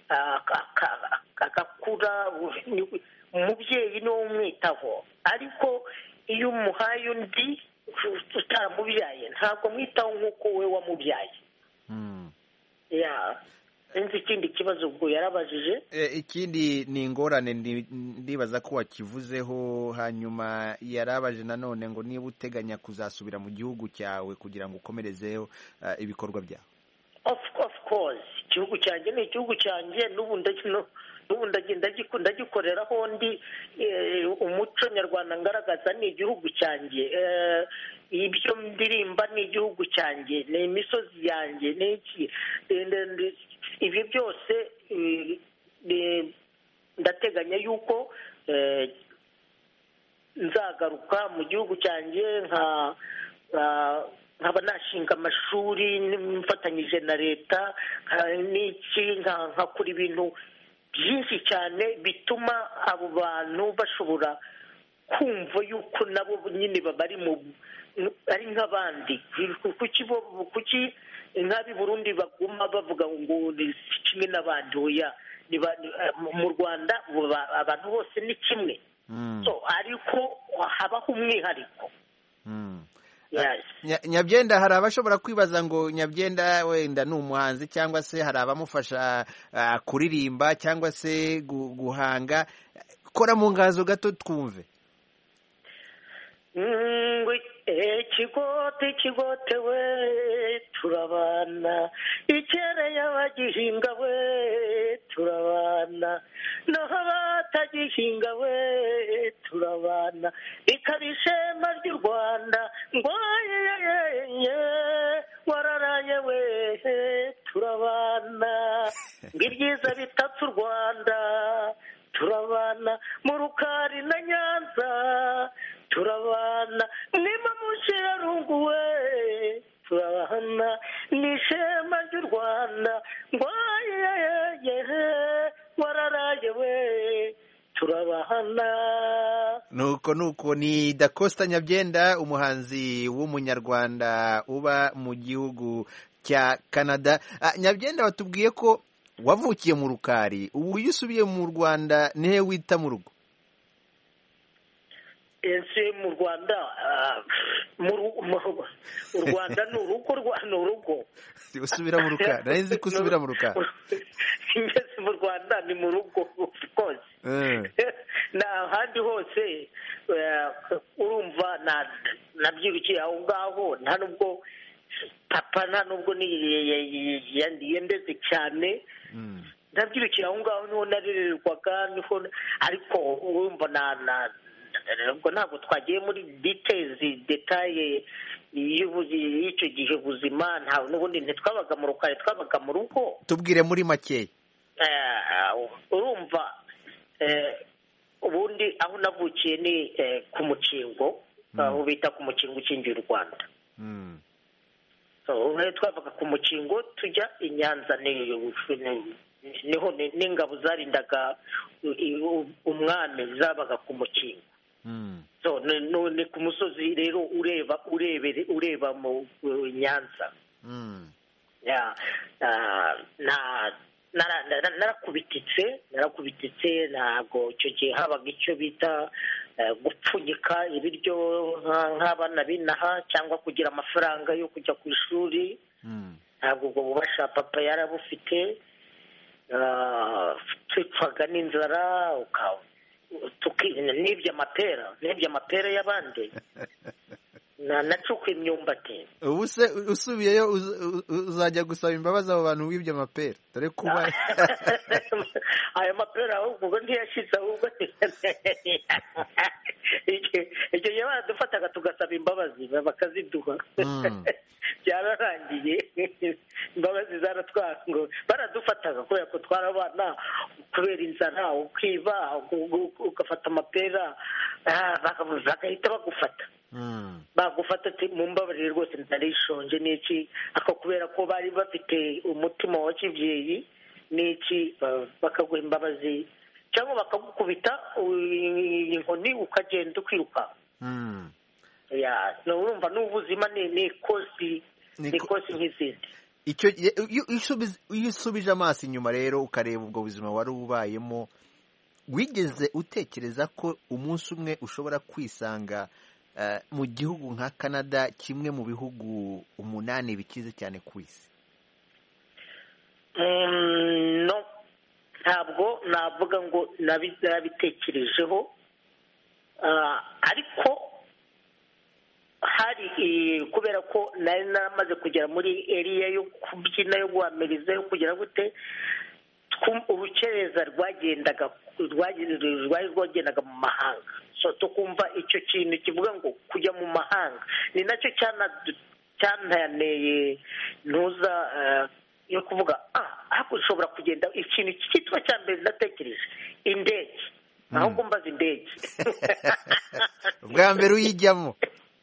Speaker 6: agakura, umubyeyi niwe umwitaho, ariko iyo umuhaye undi utaramubyaye ntabwo mwitaho nk'uko we wamubyaye. nzi ikindi kibazo ubwo yarabajije.
Speaker 1: Ikindi ni ingorane ndibaza ko wakivuzeho, hanyuma yarabaje nanone ngo niba uteganya kuzasubira mu gihugu cyawe kugira ngo ukomerezeho ibikorwa byawe.
Speaker 6: Of course, igihugu cyanjye ni igihugu cyanjye, n'ubu ndagikoreraho ndi. Umuco nyarwanda ngaragaza ni igihugu cyanjye, ibyo ndirimba ni igihugu cyanjye, ni imisozi yanjye, ni iki. Ibi byose ndateganya yuko nzagaruka mu gihugu cyanjye nka nkaba nashinga amashuri mfatanyije na leta n'iki, nkakora ibintu byinshi cyane bituma abo bantu bashobora kumva yuko nabo nyine bari mu ari nk'abandi. Kuki nk'ab'i Burundi baguma bavuga ngo ni kimwe n'abandi? Oya, mu Rwanda abantu bose ni kimwe, ariko habaho umwihariko.
Speaker 1: Nyabyenda, hari abashobora kwibaza ngo Nyabyenda wenda ni umuhanzi cyangwa se hari abamufasha kuririmba cyangwa se guhanga. Kora mu ngazo gato twumve. Ikigote ikigote we turabana, ikereye abagihinga we turabana, naho abatagihinga we turabana, ikaba ishema ry'u Rwanda ngo yeyeye wararaye we turabana, ngibyiza bitatse u Rwanda turabana, mu Rukari na Nyanza turabana, nima mushirarungu we turabana, n'ishema ry'u Rwanda ngo yeyeye wararaye we turabana. Nuko nuko ni Da Costa Nyabyenda, umuhanzi w'umunyarwanda uba mu gihugu cya Canada. Nyabyenda, watubwiye ko wavukiye mu Rukari, ubu iyo usubiye mu Rwanda nihe wita mu rugo? Ese mu Rwanda u Rwanda ni urugo, ni urugo. Usubira mu Rukari? Nari nzi ko usubira mu Rukari. Ngeze mu Rwanda ni mu rugo rwose. N'ahandi hose urumva nabyirukiye aho ngaho, nta nubwo papa nta nubwo yendeze cyane, nabyirukiye aho ngaho niho narererwaga, niho. Ariko urumva ubwo ntabwo twagiye muri details detaye y'icyo gihe ubuzima, nta n'ubundi ntitwabaga mu Rukari, twabaga mu rugo. Tubwire muri makeya. Urumva ubundi aho navukiye ni ku Mukingo, aho bita ku Mukingo ukingiye u Rwanda. Twavaga ku Mukingo tujya i Nyanza, niho n'ingabo zarindaga umwami zabaga ku Mukingo. Ni ku musozi rero ureba ureba mu Nyanza.
Speaker 6: narakubititse narakubititse ntabwo icyo gihe habaga icyo bita gupfunyika ibiryo nk'abana binaha cyangwa kugira amafaranga yo kujya ku ishuri ntabwo ubwo bubasha papa yarabufite twipfaga n'inzara nibye amapera nibye amapera y'abandi nacukuye imyumbati
Speaker 1: ubu se usubiyeyo uzajya gusaba imbabazi abo bantu wibye amapera dore kuba
Speaker 6: ayo mapera ahubwo ntiyashize ahubwo icyo gihe baradufataga tugasaba imbabazi bakaziduha byararangiye imbabazi zaratwango baradufataga kubera ko twarabana kubera inzara ukiba ugafata amapera bagahita bagufata bagufata ati mu mbabarire rwose ntarishonje n'iki ako kubera ko bari bafite umutima wa kibyeyi n'iki bakaguha imbabazi cyangwa bakagukubita inkoni ukagenda ukiruka urumva n'ubuzima ni ikosi ni ikosi nk'izindi
Speaker 1: iyo usubije amaso inyuma rero ukareba ubwo buzima wari ubayemo wigeze utekereza ko umunsi umwe ushobora kwisanga mu gihugu nka Canada kimwe mu bihugu umunani bikize cyane ku isi?
Speaker 6: no ntabwo navuga ngo nabitekerejeho ariko hari kubera ko nari namaze kugera muri area yo kubyina yo guhamiriza yo kugira gute urukereza rwagendaga rwari rwagendaga mu mahanga so tukumva icyo kintu kivuga ngo kujya mu mahanga ni nacyo cyananeye ntuza yo kuvuga ah ahubwo ushobora kugenda ikintu cyitwa cya mbere natekereje indege ahubwo mbaza indege
Speaker 1: bwa mbere uyijyamo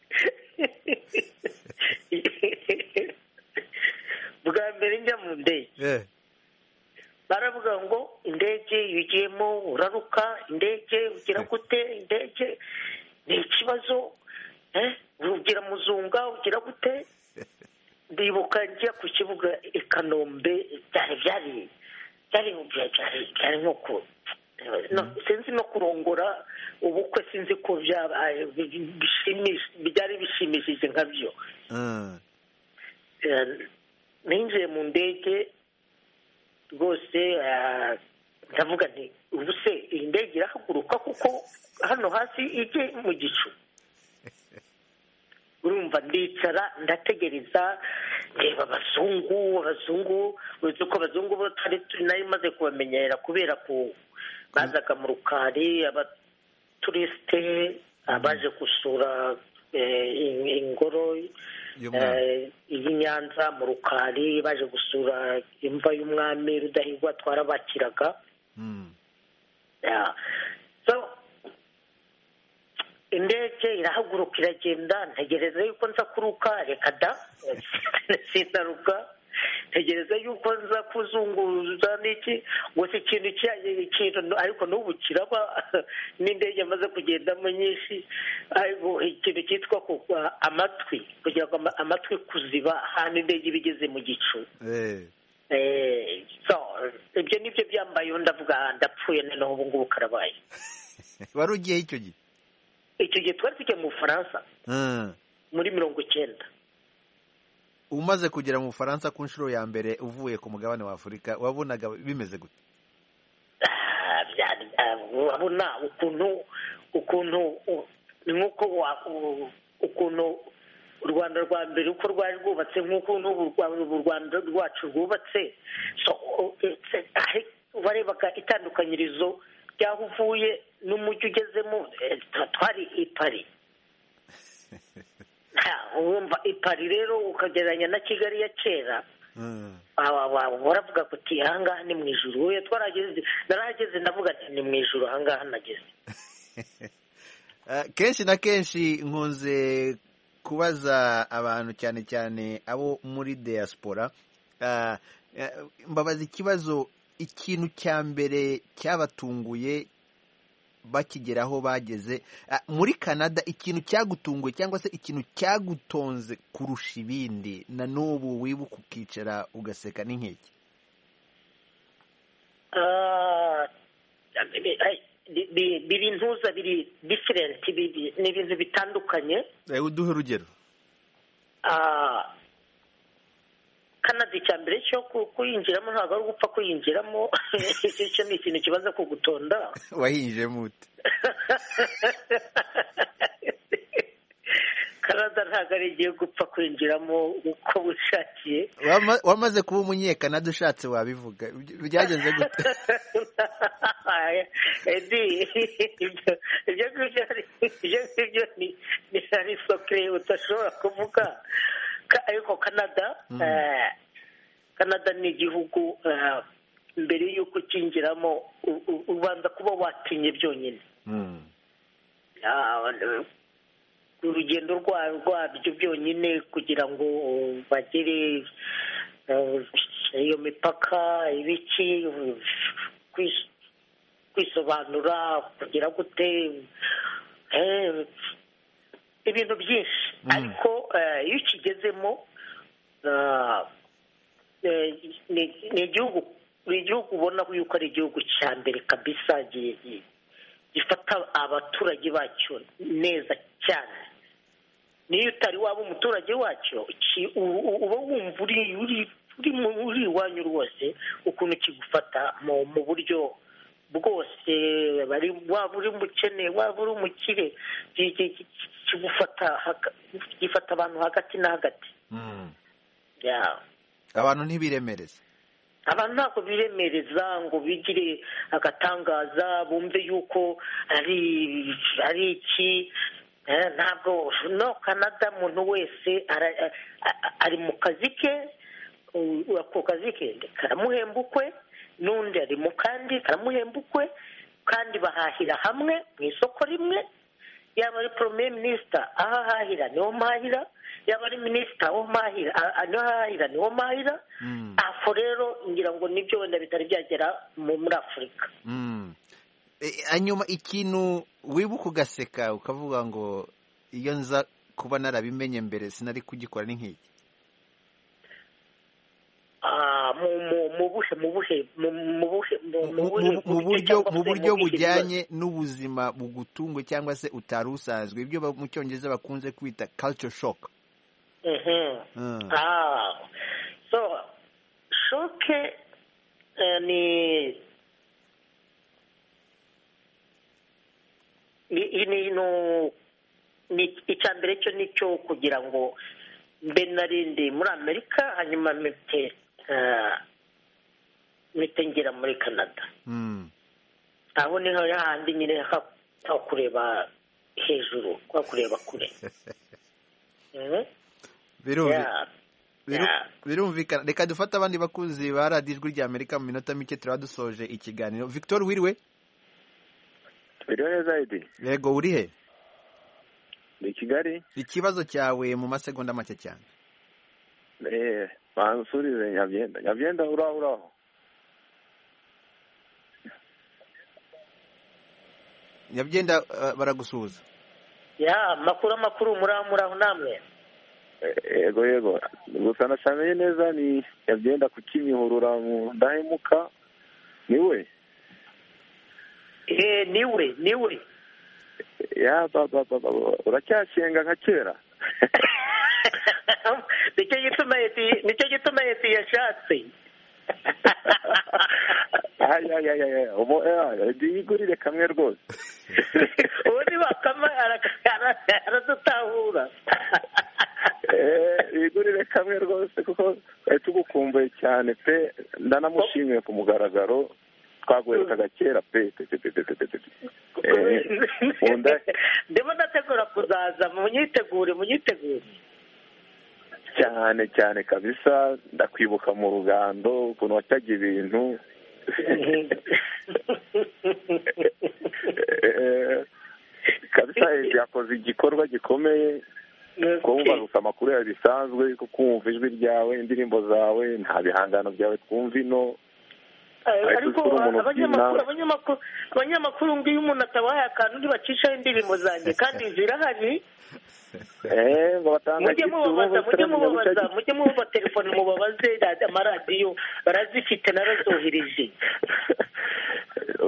Speaker 6: bwa mbere njya mu ndege baravuga ngo indege iyo ugiyemo uraruka indege ugira gute indege ni ikibazo ugira muzunga ugira gute ndibuka njya ku kibuga i Kanombe byari byari byari byari nko sinzi no kurongora ubukwe sinzi ko byari bishimishije nkabyo ninjiye mu ndege rwose ndavuga nti ubu se iyi ndege irahaguruka kuko hano hasi ijye mu gicu urumva ndicara ndategereza reba abazungu abazungu uzi ko abazungu bo twari nari maze kubamenyera kubera ko bazaga mu rukari abaturisite abaje gusura ingoro iyi Nyanza mu rukari baje gusura imva y'umwami Rudahigwa twarabakiraga indege irahaguruka iragenda ntegereza yuko nza kuruka reka da sinaruka ntegereza yuko nza kuzunguza n'iki gusa ikintu ikintu ariko n'ubu kiraba n'indege amaze kugendamo nyinshi ikintu cyitwa amatwi kugira ngo amatwi kuziba ahantu indege iba igeze mu gicu ibyo nibyo byambayeho ndavuga ndapfuye noneho ubu ngubu karabaye.
Speaker 1: wari ugiye icyo gihe
Speaker 6: icyo gihe twari tugiye mu Bufaransa muri mirongo icyenda.
Speaker 1: umaze kugera mu Bufaransa ku nshuro ya mbere uvuye ku mugabane wa Afurika wabonaga bimeze gute?
Speaker 6: urabona ukuntu ukuntu ni nk'uko ukuntu u Rwanda rwa mbere uko rwari rwubatse nk'uko n'ubu u Rwanda rwacu rwubatse warebaga itandukanyirizo ry'aho uvuye n'umujyi ugezemo twari i Paris. wumva i Paris rero ukagereranya na Kigali ya kera waravuga ko uti ahangaha ni mu ijuru we twarageze narahageze ndavuga ati ni mu ijuru ahangaha nageze.
Speaker 1: kenshi na kenshi nkunze kubaza abantu cyane cyane abo muri diaspora mbabaza ikibazo ikintu cya mbere cyabatunguye bakigeraho bageze muri Canada, ikintu cyagutunguye cyangwa se ikintu cyagutonze kurusha ibindi na n'ubu wibuka ukicara ugaseka n'inkeke?
Speaker 6: biri intuza biri diferenti, ni ibintu bitandukanye.
Speaker 1: uduhe urugero.
Speaker 6: Canada icya mbere cyo kuyinjiramo ntabwo ari ugupfa kuyinjiramo, icyo ni ikintu kibaza kugutonda.
Speaker 1: wahinjemo ute?
Speaker 6: Canada ntabwo ari igiye gupfa kwinjiramo uko bushakiye.
Speaker 1: wamaze kuba umunyekanada ushatse wabivuga, byageze gute?
Speaker 6: ibyo ngibyo ni ari sokere udashobora kuvuga. Ariko Canada Canada ni igihugu mbere y'uko ukinjiramo ubanza kuba watinye byonyine. urugendo rwabyo byonyine kugira ngo bagere iyo mipaka ibiki kwisobanura kugira gute ibintu byinshi. ariko iyo ukigezemo ni igihugu igihugu ubona yuko ari igihugu cya mbere kabisa gifata abaturage bacyo neza cyane. niyo utari waba umuturage wacyo uba wumva uri iwanyu rwose ukuntu kigufata mu buryo bwose, waba uri umukene waba uri umukire kigufata gifata abantu hagati na hagati.
Speaker 1: abantu ntibiremereze
Speaker 6: abantu ntabwo biremereza ngo bigire agatangaza bumve yuko ari ari iki. ntabwo no Canada umuntu wese ari mu kazi ke, ako kazi ke karamuhemba ukwe, n'undi ari mu kandi karamuhemba ukwe, kandi bahahira hamwe mu isoko rimwe. yaba ari premier minister aho ahahira niho mahira, yaba ari minisita aho mahira niho ahahira niho mahira. aho rero ngira ngo nibyo wenda bitari byagera muri Afurika.
Speaker 1: hanyuma ikintu wibuka ugaseka ukavuga ngo iyo nza kuba narabimenye mbere sinari kugikora ni nk'iki? mu buryo bujyanye n'ubuzima bugutunga cyangwa se utari usanzwe, ibyo mu cyongereza bakunze kwita culture shock.
Speaker 6: so shock ni ni icya mbere cyo nicyo kugira ngo mbe narindi muri Amerika hanyuma mpite mpite ngera muri Canada. aho niho handi nyine aho kureba hejuru kwa kureba kure.
Speaker 1: birumvikana. reka dufate abandi bakunzi ba radiyo ijwi rya Amerika mu minota mike turaba dusoje ikiganiro. Victor wiriwe?
Speaker 9: Wiriwe neza Edi.
Speaker 1: Yego, uri he?
Speaker 9: Ni Kigali.
Speaker 1: Ikibazo cyawe mu masegonda make cyane.
Speaker 9: Eh, bansurize Nyabyenda. Nyabyenda uraho uraho.
Speaker 1: Nyabyenda uh, baragusuhuza.
Speaker 6: Ya, makuru makuru muraho muraho namwe.
Speaker 9: Yego yego. Gusa nashameye neza ni Nyabyenda ku Kimihurura mu Ndahemuka. Niwe?
Speaker 6: Eh, niwe, niwe.
Speaker 9: Ya baba baba uracyashenga nka kera.
Speaker 6: nicyo gituma yeti nicyo gituma yeti yashatse.
Speaker 9: ay ay ay ay ubu eh digurire kamwe rwose.
Speaker 6: ubundi bakama aradutahura.
Speaker 9: eh digurire kamwe rwose kuko tugukumbuye cyane pe, ndanamushimiye ku mugaragaro twagwerekaga kera pe.
Speaker 6: ndimo ndategura kuzaza munyitegure munyitegure
Speaker 9: cyane cyane kabisa. ndakwibuka mu rugando ukuntu wataga ibintu kabisa. yakoze igikorwa gikomeye kumva amakuru yawe bisanzwe, kumva ijwi ryawe, indirimbo zawe, nta bihangano byawe twumva ino.
Speaker 6: ariko abanyamakuru abanyamakuru abanyamakuru ngiyo umuntu atabaye akantu ntibacishaho indirimbo zanjye kandi zirahari.
Speaker 9: eh batanga
Speaker 6: mujye mubabaza mujye mubabaza mujye mubabaza telefone mubabaze amaradiyo barazifite narazohereje.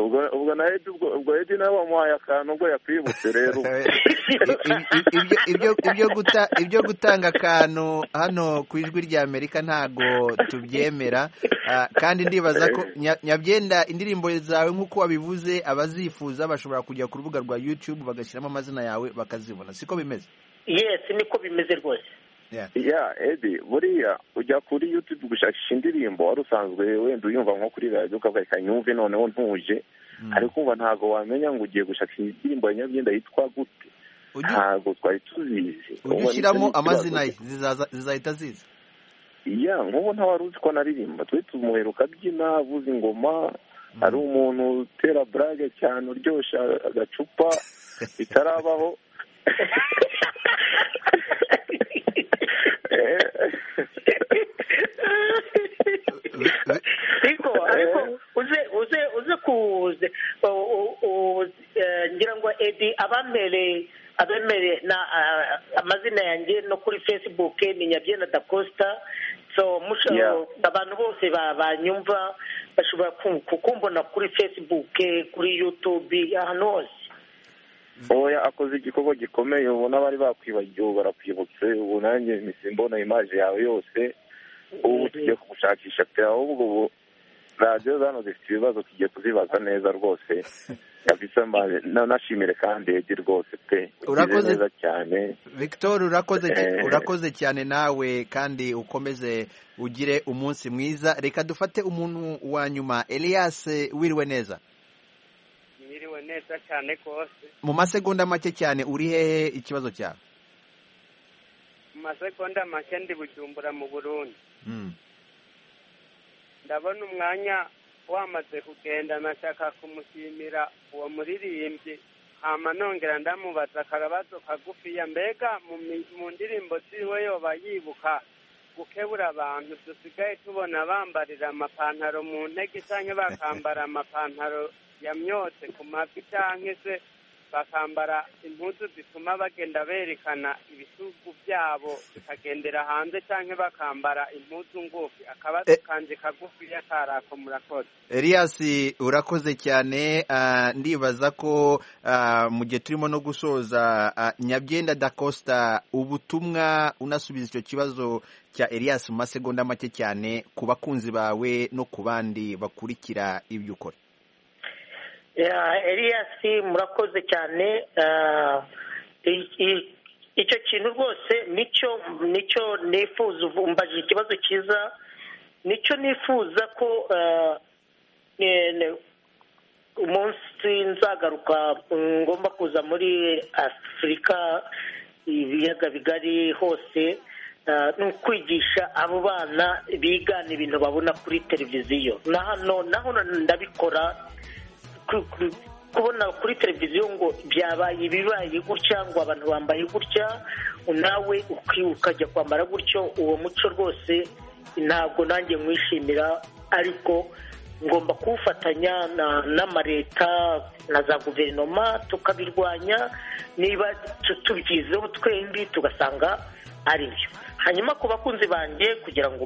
Speaker 11: ubwo na Edi ubwo Edi nawe wamuhaye akantu ubwo yakwibutse rero
Speaker 1: ibyo gutanga akantu hano ku ijwi rya Amerika ntago tubyemera, kandi ndibaza ko Nyabyenda indirimbo zawe nk'uko wabivuze abazifuza bashobora kujya ku rubuga rwa YouTube bagashyiramo amazina yawe bakazibona, siko bimeze?
Speaker 6: Yes, niko bimeze rwose.
Speaker 11: ya Edi buriya ujya kuri YouTube gushakisha indirimbo wari usanzwe wenda uyumva nko kuri radio ukavuga reka nyumve noneho ntuje, ariko umva ntago wamenya ngo ugiye gushakisha indirimbo ya Nyabyenda yitwa gute, ntago twari tuzizi.
Speaker 1: Ugishyiramo amazina ye zizahita ziza.
Speaker 11: ya nk'ubu ntawari uzi ko naririmba, twe tumuheruka abyina avuza ingoma, ari umuntu utera brage cyane uryoshya agacupa bitarabaho.
Speaker 6: Ariko ariko uze uze uze kuze ngira ngo Edi abamere abemere na amazina yanjye no kuri Facebook ni Nyabyenda Da Costa, so musho abantu bose banyumva bashobora kukumbona kuri Facebook, kuri YouTube, ahantu hose.
Speaker 11: oya akoze igikorwa gikomeye, ubona bari bakwibagiwe barakwibutse, ubu nanjye misimbona image yawe yose, ubu tugiye kugushakisha pe, ahubwo ubu radio zano zifite ibibazo tugiye kuzibaza neza rwose kabisa. Nashimire kandi Edi rwose pe,
Speaker 1: urakoze
Speaker 11: neza cyane
Speaker 1: Victor, urakoze eh. urakoze cyane nawe kandi ukomeze ugire umunsi mwiza. Reka dufate umuntu wa nyuma, Elias, wiriwe neza?
Speaker 12: Mwiriwe neza cyane kose.
Speaker 1: Mu masegonda make cyane uri hehe ikibazo cyawe?
Speaker 12: Mu masegonda make ndi Bujumbura mu Burundi.
Speaker 1: Mm.
Speaker 12: Ndabona umwanya wamaze kugenda, nashaka kumushimira uwo muririmbyi, hama nongera ndamubaza akabazo kagufiya, mbega mu ndirimbo ziwe yoba yibuka gukebura abantu dusigaye tubona bambarira amapantaro mu ntege cyangwa bakambara amapantaro yamyotse ku mavi cyangwa se bakambara impuzu zituma bagenda berekana ibisugu byabo bikagendera hanze cyangwa bakambara impuzu ngufi. Akabazo kanje kagufiya karako. Murakoze.
Speaker 1: Elias, urakoze cyane. Uh, ndibaza ko uh, mu gihe turimo no gusoza, uh, Nyabyenda Da Costa, ubutumwa unasubiza icyo kibazo cya Elias mu masegonda make cyane ku bakunzi bawe no ku bandi bakurikira ibyo ukora.
Speaker 6: ya Elias, murakoze cyane. Icyo kintu rwose nicyo nicyo nifuza, umbaje ikibazo cyiza, nicyo nifuza ko umunsi nzagaruka ngomba kuza muri Afurika, ibiyaga bigari hose, ni ukwigisha abo bana bigana ibintu babona kuri televiziyo. na hano naho ndabikora, kubona kuri televiziyo ngo byabaye ibibaye gutya, ngo abantu bambaye gutya, nawe ukajya kwambara gutyo, uwo muco rwose ntabwo nanjye mwishimira, ariko ngomba kuwufatanya n'amareta na za guverinoma tukabirwanya, niba tubyizeho twembi tugasanga ari byo. Hanyuma ku bakunzi banjye, kugira ngo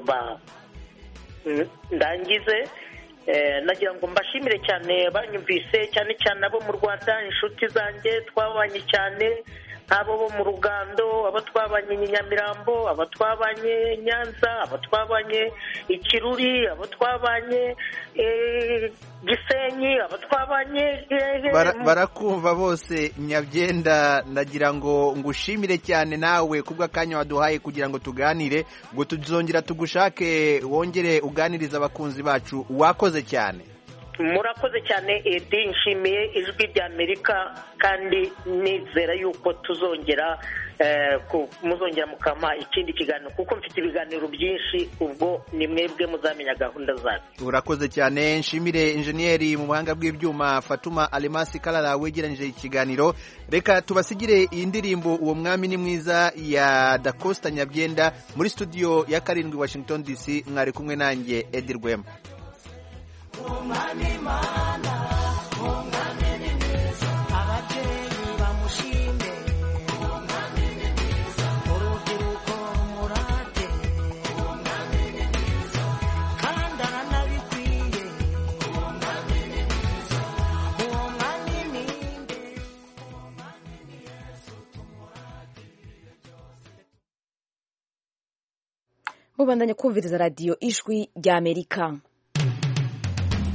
Speaker 6: ndangize, nagira ngo mbashimire cyane banyumvise, cyane cyane abo mu Rwanda, inshuti zanjye twabanye cyane, abo bo mu Rugando, abo twabanye i Nyamirambo, abo twabanye Nyanza, abo twabanye Ikiruri, abo twabanye Gisenyi, abo twabanye
Speaker 1: barakumva bose. Nyabyenda, nagira ngo ngushimire cyane nawe kubw'akanya waduhaye kugira ngo tuganire, ngo tuzongera tugushake wongere uganiriza abakunzi bacu. Wakoze cyane.
Speaker 6: Murakoze cyane Edi, nshimiye ijwi rya Amerika, kandi nizera yuko tuzongera muzongera mukama ikindi kiganiro, kuko mfite ibiganiro byinshi, ubwo ni mwebwe muzamenya gahunda zacu.
Speaker 1: Urakoze cyane. Nshimire injeniyeri mu buhanga bw'ibyuma Fatuma Alemasi Kalala wegeranyije ikiganiro. Reka tubasigire iyi ndirimbo Uwo Mwami Ni Mwiza ya Da Costa Nyabyenda. Muri studio ya karindwi Washington D C mwari kumwe nanjye Edi Rwema.
Speaker 7: Umwami Mana, umwami ni mwiza, ababyeyi bamushime, umwami ni mwiza, urubyiruko murate, umwami ni mwiza, kandi aranabikwiye, umwami ni mwiza,
Speaker 13: mubandanya kumviriza radiyo ijwi ry'Amerika.